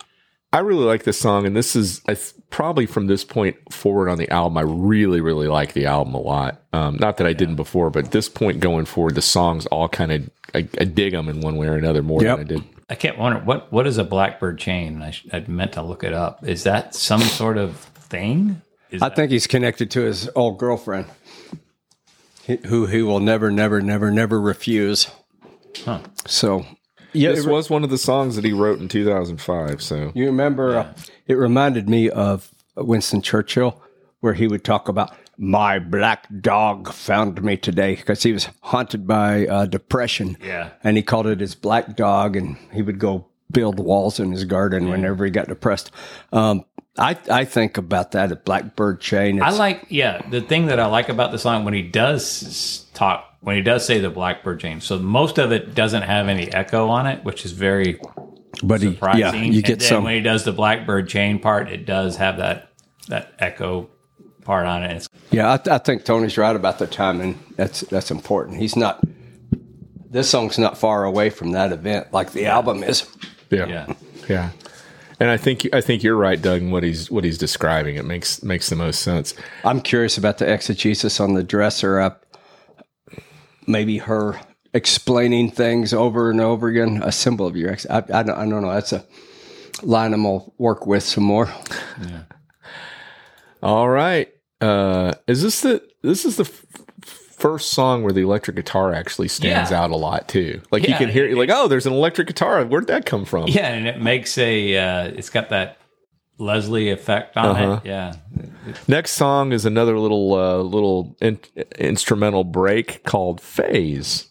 I really like this song, and this is probably from this point forward on the album. I really, really like the album a lot. Not that I didn't before, but at this point going forward, the songs all kind of I dig them in one way or another more than I did. I can't wonder what is a blackbird chain. I meant to look it up. Is that some sort of thing? I think he's connected to his old girlfriend, who he will never, never, never, never refuse. Huh. So, yeah, This was one of the songs that he wrote in 2005. So you remember, it reminded me of Winston Churchill, where he would talk about, my black dog found me today, because he was haunted by depression. Yeah. And he called it his black dog, and he would go build walls in his garden whenever he got depressed. I think about that at Blackbird Chain. The thing that I like about the song when he does say the blackbird chain. So most of it doesn't have any echo on it, which is very surprising. You get some. When he does the blackbird chain part, it does have that echo part on it. I think Tony's right about the timing. That's important. This song's not far away from that event like the album is. yeah. And I think you're right, Doug, in what he's describing. It makes the most sense. I'm curious about the exegesis on the dresser. Maybe her explaining things over and over again. A symbol of your ex. I don't know. That's a line I'm gonna work with some more. Yeah. All right. This is the first song where the electric guitar actually stands out a lot too. Like you can hear it, like, oh, there's an electric guitar. Where'd that come from? Yeah, and it makes it's got that Leslie effect on it. Yeah. Next song is another little instrumental break called Phase.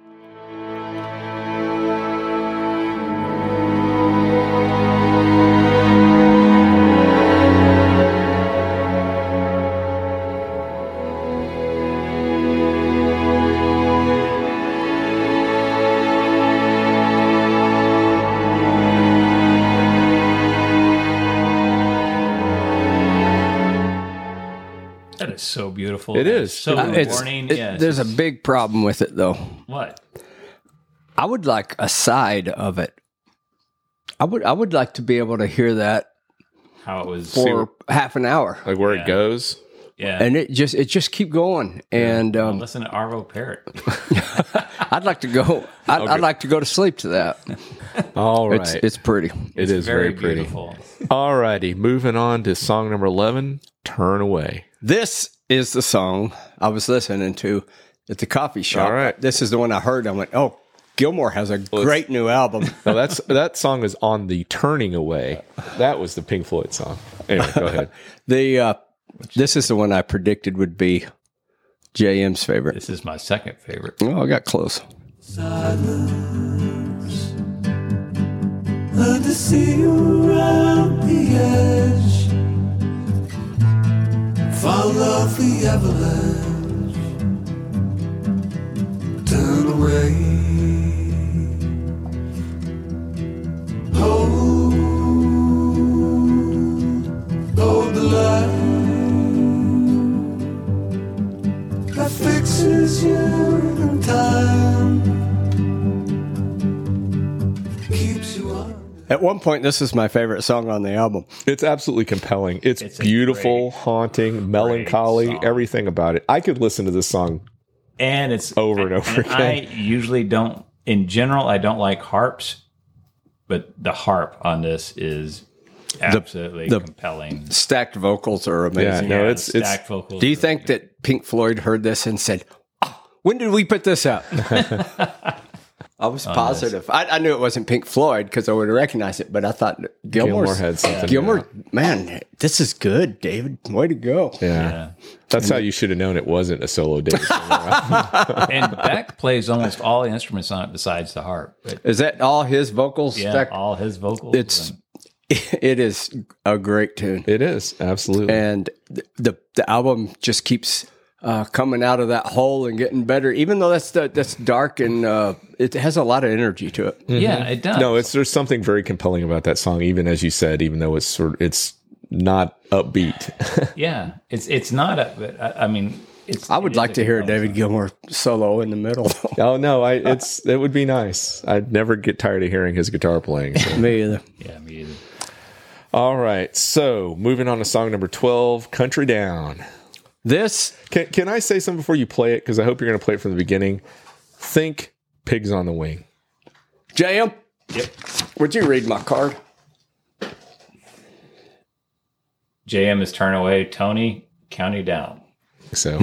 That is so beautiful. It is. So warning. There's a big problem with it, though. What? I would like a side of it. I would like to be able to hear that How it was for half an hour, Like where it goes. Yeah. and it just keep going. And Listen to Arvo Parrot. I'd like to go. I'd like to go to sleep to that. All right. It's pretty. It is very pretty. beautiful. All righty. Moving on to song number 11, Turn Away. This is the song I was listening to at the coffee shop. All right. This is the one I heard. I went, oh, Gilmore has a great new album. No, that song is on the Turning Away. That was the Pink Floyd song. Anyway, go ahead. This is the one I predicted would be JM's favorite. This is my second favorite. Oh, I got close. Silence. Glad to see you around the edge. Follow the avalanche. Turn away. Hold the line. That fixes you in time. Keeps you on. At one point, this is my favorite song on the album. It's absolutely compelling. It's a beautiful, great, haunting, melancholy, song. everything about it. I could listen to this song. And it's Over and over again. I usually don't, in general, I don't like harps, but the harp on this is absolutely compelling. Stacked vocals are amazing. Yeah, no, Yeah, it's stacked vocals. Do you think that Pink Floyd heard this and said, oh, when did we put this out? I was positive. I knew it wasn't Pink Floyd because I would have recognized it, but I thought Gilmore had something. Gilmore, man, this is good, David. Way to go. Yeah. That's how you should have known it wasn't a solo David Gilmour. And Beck plays almost all the instruments on it besides the harp. But Is that all his vocals? yeah, stacked? all his vocals. It is a great tune. It is, absolutely. And the album just keeps coming out of that hole and getting better, even though that's dark and it has a lot of energy to it. Yeah, it does. No, there's something very compelling about that song, even as you said, even though it's not upbeat. Yeah, it's not a. I mean, it's. I would like to hear a David Gilmour solo in the middle. Oh no, it would be nice. I'd never get tired of hearing his guitar playing. So. Me either. Yeah, me either. All right. So moving on to song number 12, Country Down. This, Can I say something before you play it? Because I hope you're going to play it from the beginning. Think Pigs on the Wing. JM. Yep. Would you read my card? JM is turn away. Tony, county down. So,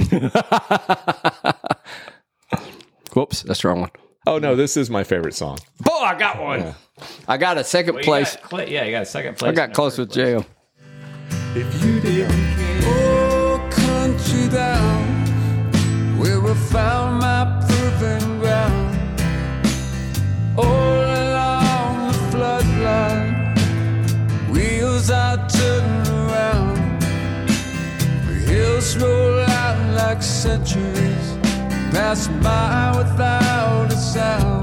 Whoops, that's the wrong one. oh no, this is my favorite song. Oh, I got one. I got a second Well, place. yeah, you got a second place. I got close with JM. If you didn't care. Oh, country down, where we found my proving ground. All along the floodline, wheels are turning around. The hills roll out like centuries, pass by without a sound.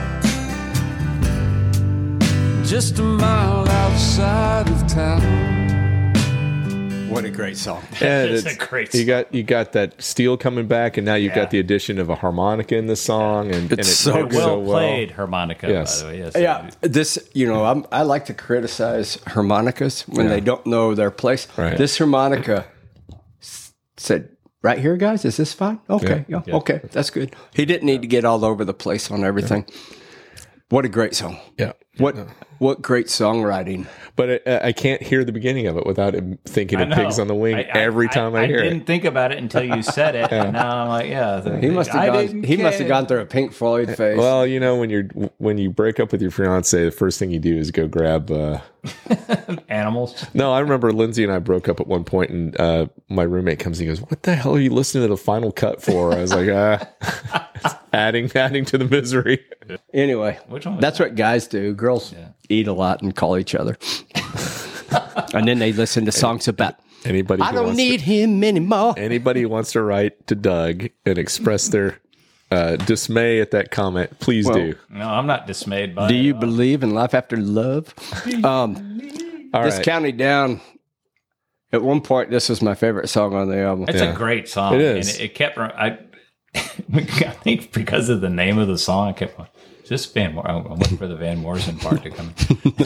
Just a mile outside of town. What a great song. And It's a great You got that steel coming back, and now you've Yeah. got the addition of a harmonica in the song, and It's it so works good. well played harmonica, Yes. by the way. Yes. Yeah, this, I like to criticize harmonicas when they don't know their place. Right. This harmonica said, right here, guys, is this fine? Okay, yeah. Okay, that's good. He didn't need to get all over the place on everything. What a great song. Yeah. What great songwriting. But I can't hear the beginning of it without him thinking I of know. Pigs on the Wing every time I hear I it. didn't think about it until you said it, and now I'm like, yeah. He must have gone through a Pink Floyd phase. Well, when you break up with your fiance, the first thing you do is go grab. Animals. No, I remember Lindsay and I broke up at one point, and my roommate comes and he goes, "What the hell are you listening to the Final Cut for?" I was like, adding to the misery. Anyway, Which one was that's what guys do. Girls eat a lot and call each other. And then they listen to songs about, Anybody? I who don't wants need him anymore. Anybody who wants to write to Doug and express their dismay at that comment, please do. No, I'm not dismayed by Do it. you believe in life after love? All This right. County Down, at one point, this was my favorite song on the album. It's a great song. It is. And it kept, I think because of the name of the song, I kept going, is this Van Morrison? I'm waiting for the Van Morrison part to come.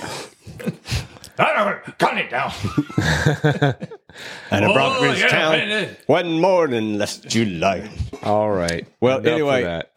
Cut it down. And it brought Oh, this yeah, town man. one more than last July. All right. Well, Enough of anyway, that.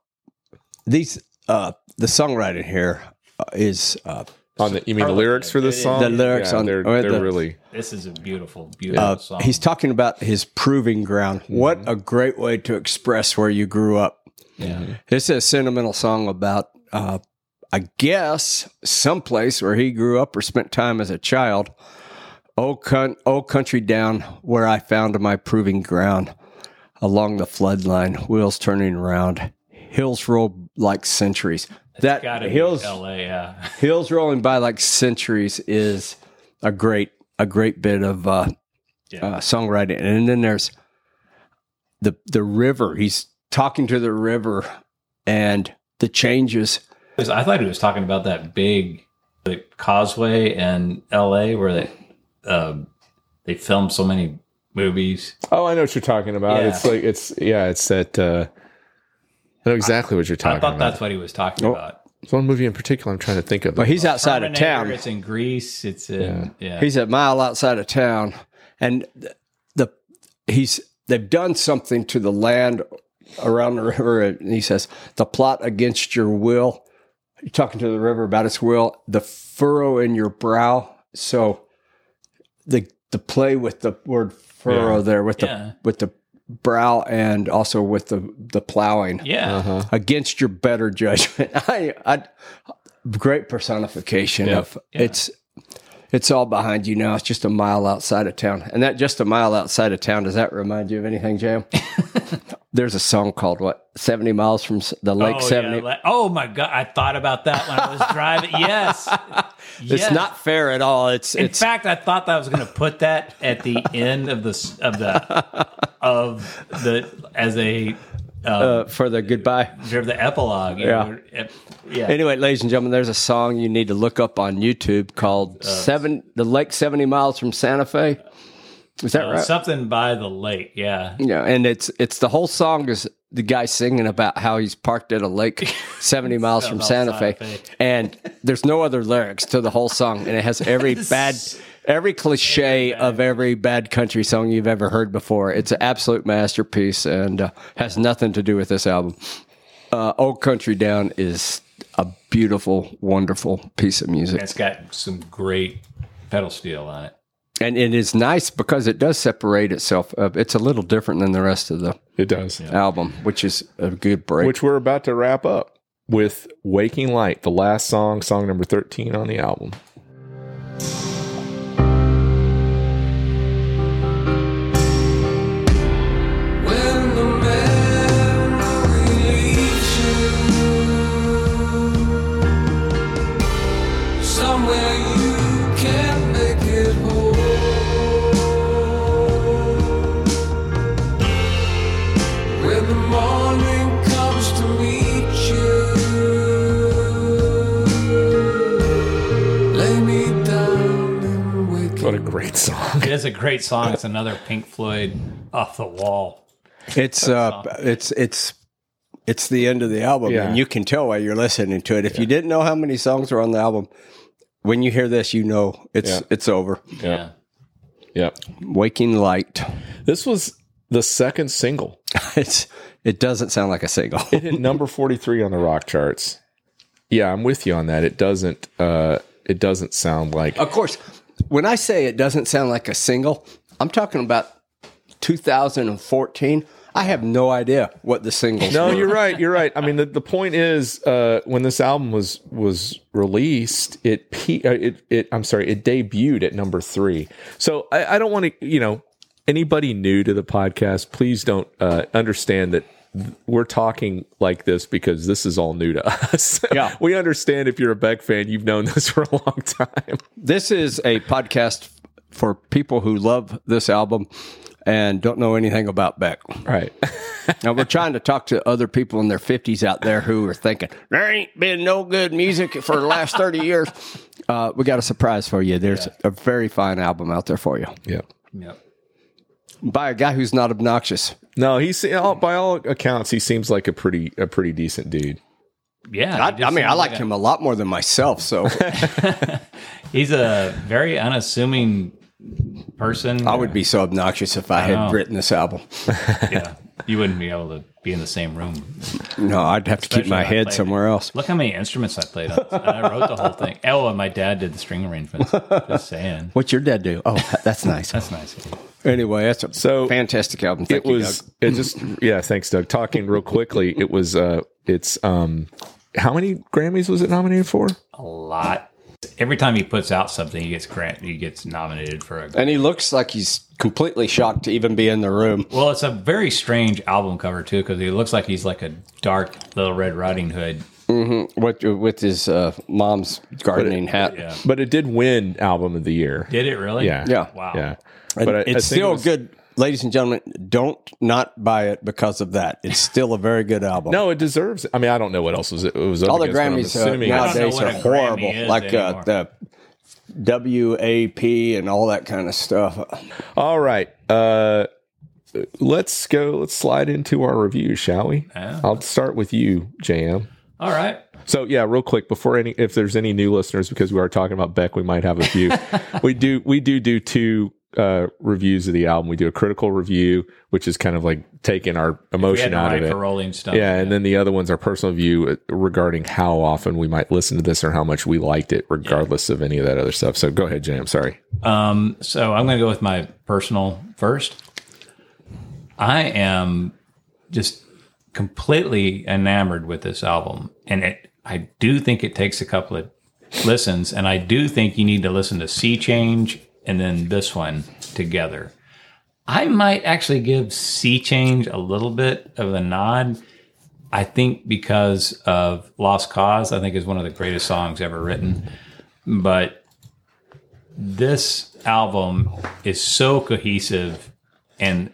the songwriting here is You mean the lyrics for this song? The lyrics on- they're or the- really. This is a beautiful, beautiful song. he's talking about his proving ground. What a great way to express where you grew up. yeah. This is a sentimental song about, I guess, someplace where he grew up or spent time as a child. Old country down where I found my proving ground. Along the floodline, wheels turning around. Hills roll like centuries. That Gotta be hills LA, yeah. hills rolling by like centuries is a great bit of songwriting. And then there's the river. He's talking to the river and the changes. I thought he was talking about that big causeway in LA where they filmed so many movies. Oh, I know what you're talking about. Yeah. It's that. I know exactly what you're talking I thought about. that's what he was talking about. There's one movie in particular I'm trying to think of. Well, he's outside of Terminator, town. It's in Greece. It's in He's a mile outside of town, and they've done something to the land around the river. And he says the plot against your will. You're talking to the river about its will. The furrow in your brow. So the play with the word furrow there with the brow and also with the plowing. Yeah. Against your better judgment. I great personification of it's all behind you now. It's just a mile outside of town. And that just a mile outside of town, does that remind you of anything, Jam? There's a song called 70 miles from the lake 70. Yeah. Oh my God. I thought about that when I was driving. Yes. It's not fair at all. In fact, I thought that I was going to put that at the end of the as a for the goodbye. for the epilogue. Yeah. Yeah. Anyway, ladies and gentlemen, there's a song you need to look up on YouTube called the Lake 70 Miles from Santa Fe. Is that right? Something by the lake. Yeah. Yeah, and it's the whole song the guy singing about how he's parked at a lake 70 miles from Santa Fe, and there's no other lyrics to the whole song, and it has every cliche of every bad country song you've ever heard before. It's an absolute masterpiece and has nothing to do with this album. Old Country Down is a beautiful, wonderful piece of music. It's got some great pedal steel on it. And it is nice because it does separate itself up. It's a little different than the rest of the album, which is a good break. Which we're about to wrap up with Waking Light, the last song number 13 on the album. When the memory leaves you somewhere you can't make it home. When the morning comes to meet you, lay me down and wake What a great song. It is a great song. It's another Pink Floyd off the wall. It's the end of the album, Yeah. and you can tell why you're listening to it. If you didn't know how many songs are on the album, when you hear this, you know it's over. Yeah. Yeah. Waking Light. This was the second single. It doesn't sound like a single. It hit number 43 on the rock charts. Yeah, I'm with you on that. It doesn't sound like. Of course, when I say it doesn't sound like a single, I'm talking about 2014. I have no idea what the singles No, were. you're right. You're right. I mean, the point is, when this album was released, it debuted at number 3. So I don't want to, anybody new to the podcast, please don't understand that we're talking like this because this is all new to us. Yeah. We understand if you're a Beck fan, you've known this for a long time. This is a podcast for people who love this album and don't know anything about Beck. Right. Now, we're trying to talk to other people in their 50s out there who are thinking, there ain't been no good music for the last 30 years. We got a surprise for you. There's a very fine album out there for you. Yeah. Yep. By a guy who's not obnoxious. No, by all accounts, he seems like a pretty decent dude. Yeah. I like him a lot more than myself, so He's a very unassuming person. I would be so obnoxious if I had written this album. Yeah. You wouldn't be able to be in the same room. No, I'd have to keep Especially my when I head played somewhere else. Look how many instruments I played on. And I wrote the whole thing. Oh, and my dad did the string arrangements. Just saying. What's your dad do? Oh, that's nice. That's nice. Anyway, that's a fantastic album. Thank you, Doug. Thanks, Doug. Talking real quickly, it was, how many Grammys was it nominated for? A lot. Every time he puts out something, he gets nominated for a. And he looks like he's completely shocked to even be in the room. Well, it's a very strange album cover too, because he looks like he's like a dark Little Red Riding Hood. Mm-hmm. With his mom's gardening hat. Yeah. But it did win Album of the Year. Did it really? Yeah. Yeah. Wow. Yeah. And But I it's think still it was- good. Ladies and gentlemen, don't not buy it because of that. It's still a very good album. No, it deserves. I mean, I don't know what else it was. Up all the against, but I'm Grammys assuming I don't know nowadays what are a Grammy horrible, is like anymore. the WAP and all that kind of stuff. All right. Let's slide into our review, shall we? Yeah. I'll start with you, JM. All right. So yeah, real quick if there's any new listeners, because we are talking about Beck, we might have a few. we do two reviews of the album. We do a critical review, which is kind of like taking our emotion out of it. For Rolling Stone. Yeah, and then the other one's our personal view regarding how often we might listen to this or how much we liked it, regardless of any of that other stuff. So go ahead, JM. Sorry. So I'm going to go with my personal first. I am just completely enamored with this album, and I do think it takes a couple of listens, and I do think you need to listen to Sea Change and then this one together. I might actually give Sea Change a little bit of a nod. I think because of Lost Cause, I think is one of the greatest songs ever written. But this album is so cohesive, and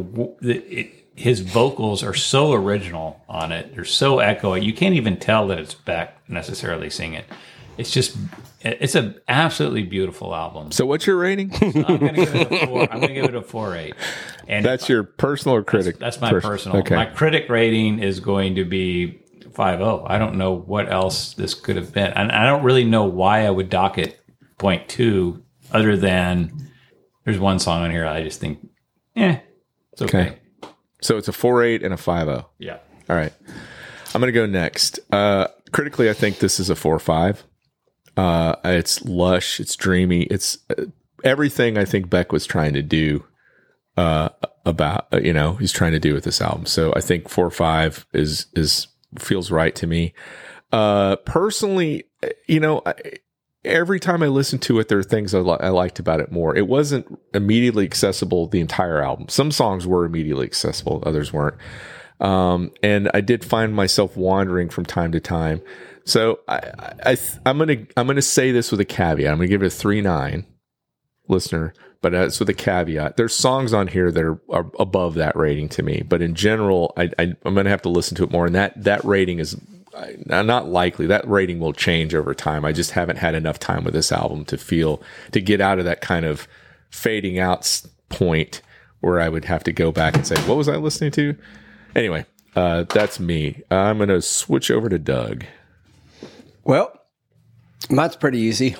his vocals are so original on it. They're so echoey. You can't even tell that it's Beck necessarily singing. It's an absolutely beautiful album. So what's your rating? I'm going to give it a 4. I'm going to give it a 4.8. And That's your personal or critic? That's my personal. Okay. My critic rating is going to be 5.0. I don't know what else this could have been. And I don't really know why I would dock it 0.2 other than there's one song on here I just think, it's okay. So it's a 4.8 and a 5.0. Yeah. All right. I'm going to go next. Critically, I think this is a 4.5. It's lush. It's dreamy. It's everything I think Beck was trying to do he's trying to do with this album. So I think 4.5 is feels right to me. Personally, every time I listen to it, there are things I liked about it more. It wasn't immediately accessible, the entire album. Some songs were immediately accessible, others weren't. And I did find myself wandering from time to time. So I'm gonna say this with a caveat. I'm gonna give it a 3.9, listener, but it's with a caveat. There's songs on here that are above that rating to me, but in general, I'm gonna have to listen to it more. And that rating is not likely. That rating will change over time. I just haven't had enough time with this album to get out of that kind of fading out point where I would have to go back and say, what was I listening to? Anyway, that's me. I'm gonna switch over to Doug. Well, mine's pretty easy.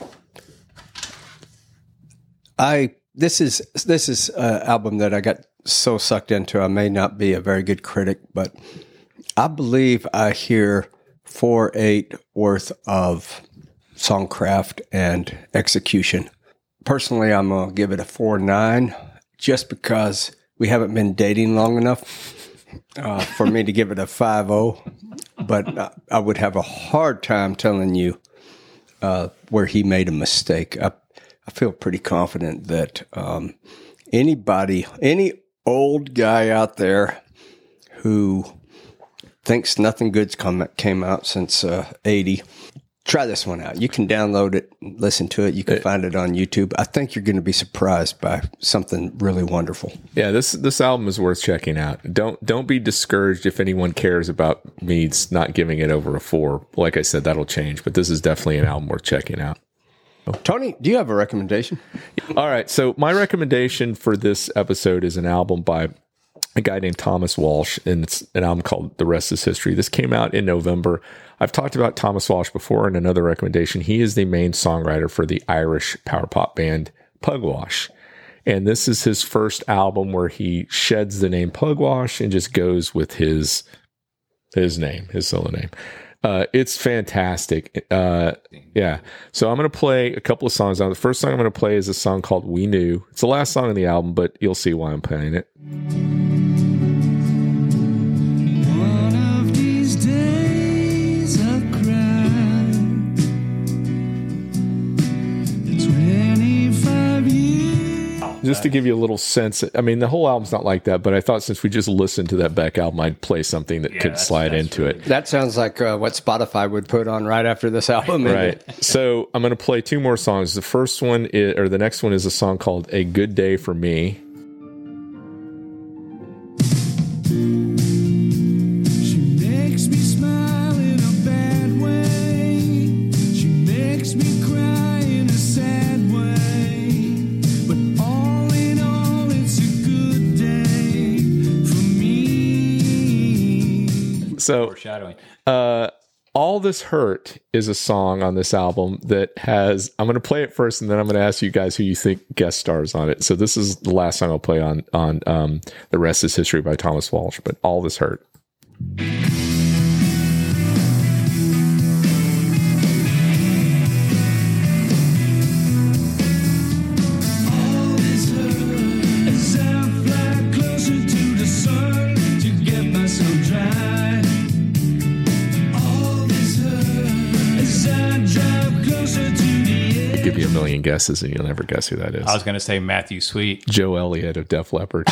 This is an album that I got so sucked into. I may not be a very good critic, but I believe I hear 4.8 worth of songcraft and execution. Personally, I'm gonna give it a 4.9, just because we haven't been dating long enough for me to give it a 5.0. But I would have a hard time telling you where he made a mistake. I feel pretty confident that any old guy out there who thinks nothing good's came out since 80, try this one out. You can download it, listen to it. You can find it on YouTube. I think you're going to be surprised by something really wonderful. Yeah, this album is worth checking out. Don't be discouraged if anyone cares about me not giving it over a 4. Like I said, that'll change, but this is definitely an album worth checking out. Tony, do you have a recommendation? All right, so my recommendation for this episode is an album by a guy named Thomas Walsh, and it's an album called The Rest is History. This came out in November. I've talked about Thomas Walsh before in another recommendation. He is the main songwriter for the Irish power pop band Pugwash. And this is his first album where he sheds the name Pugwash and just goes with his name, his solo name. It's fantastic. Yeah. So I'm going to play a couple of songs. Now, the first song I'm going to play is a song called We Knew. It's the last song on the album, but you'll see why I'm playing it. One of these days I'll cry. 25 years. Just to give you a little sense. I mean, the whole album's not like that, but I thought since we just listened to that Beck album, I'd play something that could slide into it. That sounds like what Spotify would put on right after this album. Right. So I'm going to play 2 more songs. The first one the next one is a song called A Good Day for Me. She makes me smile in a bad way. She makes me cry in a sad way. But all in all, it's a good day for me. So, Foreshadowing. All This Hurt is a song on this album that has, I'm going to play it first and then I'm going to ask you guys who you think guest stars on it. So this is the last song I'll play on The Rest is History by Thomas Walsh, but All This Hurt. As I fly closer to the sun to get myself dry. All this hurt as I drive closer to the I'll give you a million guesses and you'll never guess who that is. I was going to say Matthew Sweet. Joe Elliott of Def Leppard.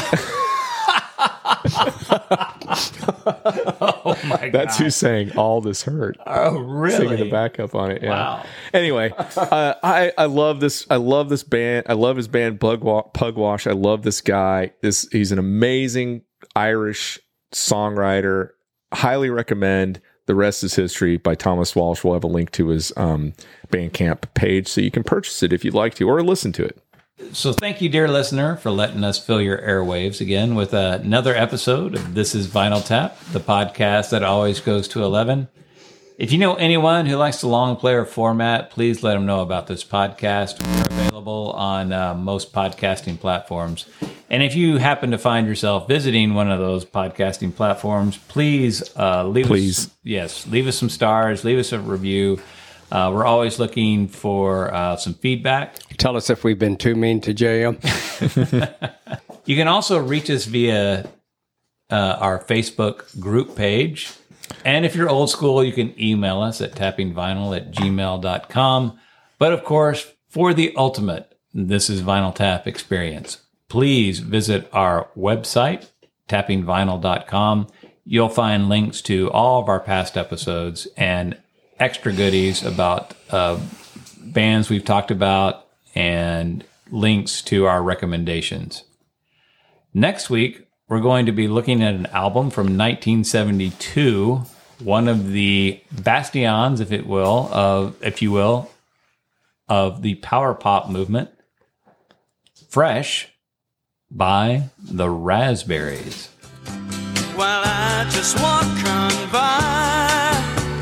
Oh my God. That's who's saying All This Hurt. Oh, really? Singing the backup on it. Yeah. Wow. Anyway, I love this. I love this band. I love his band Pugwash. I love this guy. He's an amazing Irish songwriter. Highly recommend The Rest is History by Thomas Walsh. We'll have a link to his Bandcamp page so you can purchase it if you'd like to, or listen to it. So thank you, dear listener, for letting us fill your airwaves again with another episode of This is Vinyl Tap, the podcast that always goes to 11. If you know anyone who likes the long player format, please let them know about this podcast. We're available on most podcasting platforms. And if you happen to find yourself visiting one of those podcasting platforms, please leave us some stars, leave us a review. We're always looking for some feedback. Tell us if we've been too mean to JM. You can also reach us via our Facebook group page. And if you're old school, you can email us at tappingvinyl@gmail.com. But of course, for the ultimate This is Vinyl Tap experience, please visit our website, tappingvinyl.com. You'll find links to all of our past episodes and extra goodies about bands we've talked about and links to our recommendations. Next week, we're going to be looking at an album from 1972, one of the bastions, if you will, of the power pop movement, Fresh by the Raspberries. While I just walk on by,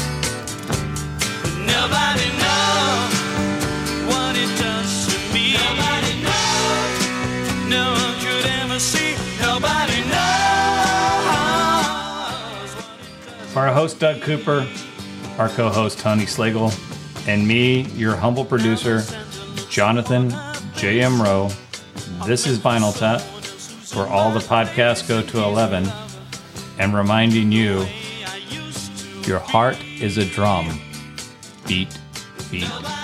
nobody knows what it does to me. Nobody knows. No one could ever see. Nobody knows what it does. For our host, Doug Cooper, our co-host, Tony Slagle, and me, your humble producer, Jonathan J.M. Rowe, this is Vinyl Tap, where all the podcasts go to 11, and reminding you, your heart is a drum. Beat, beat,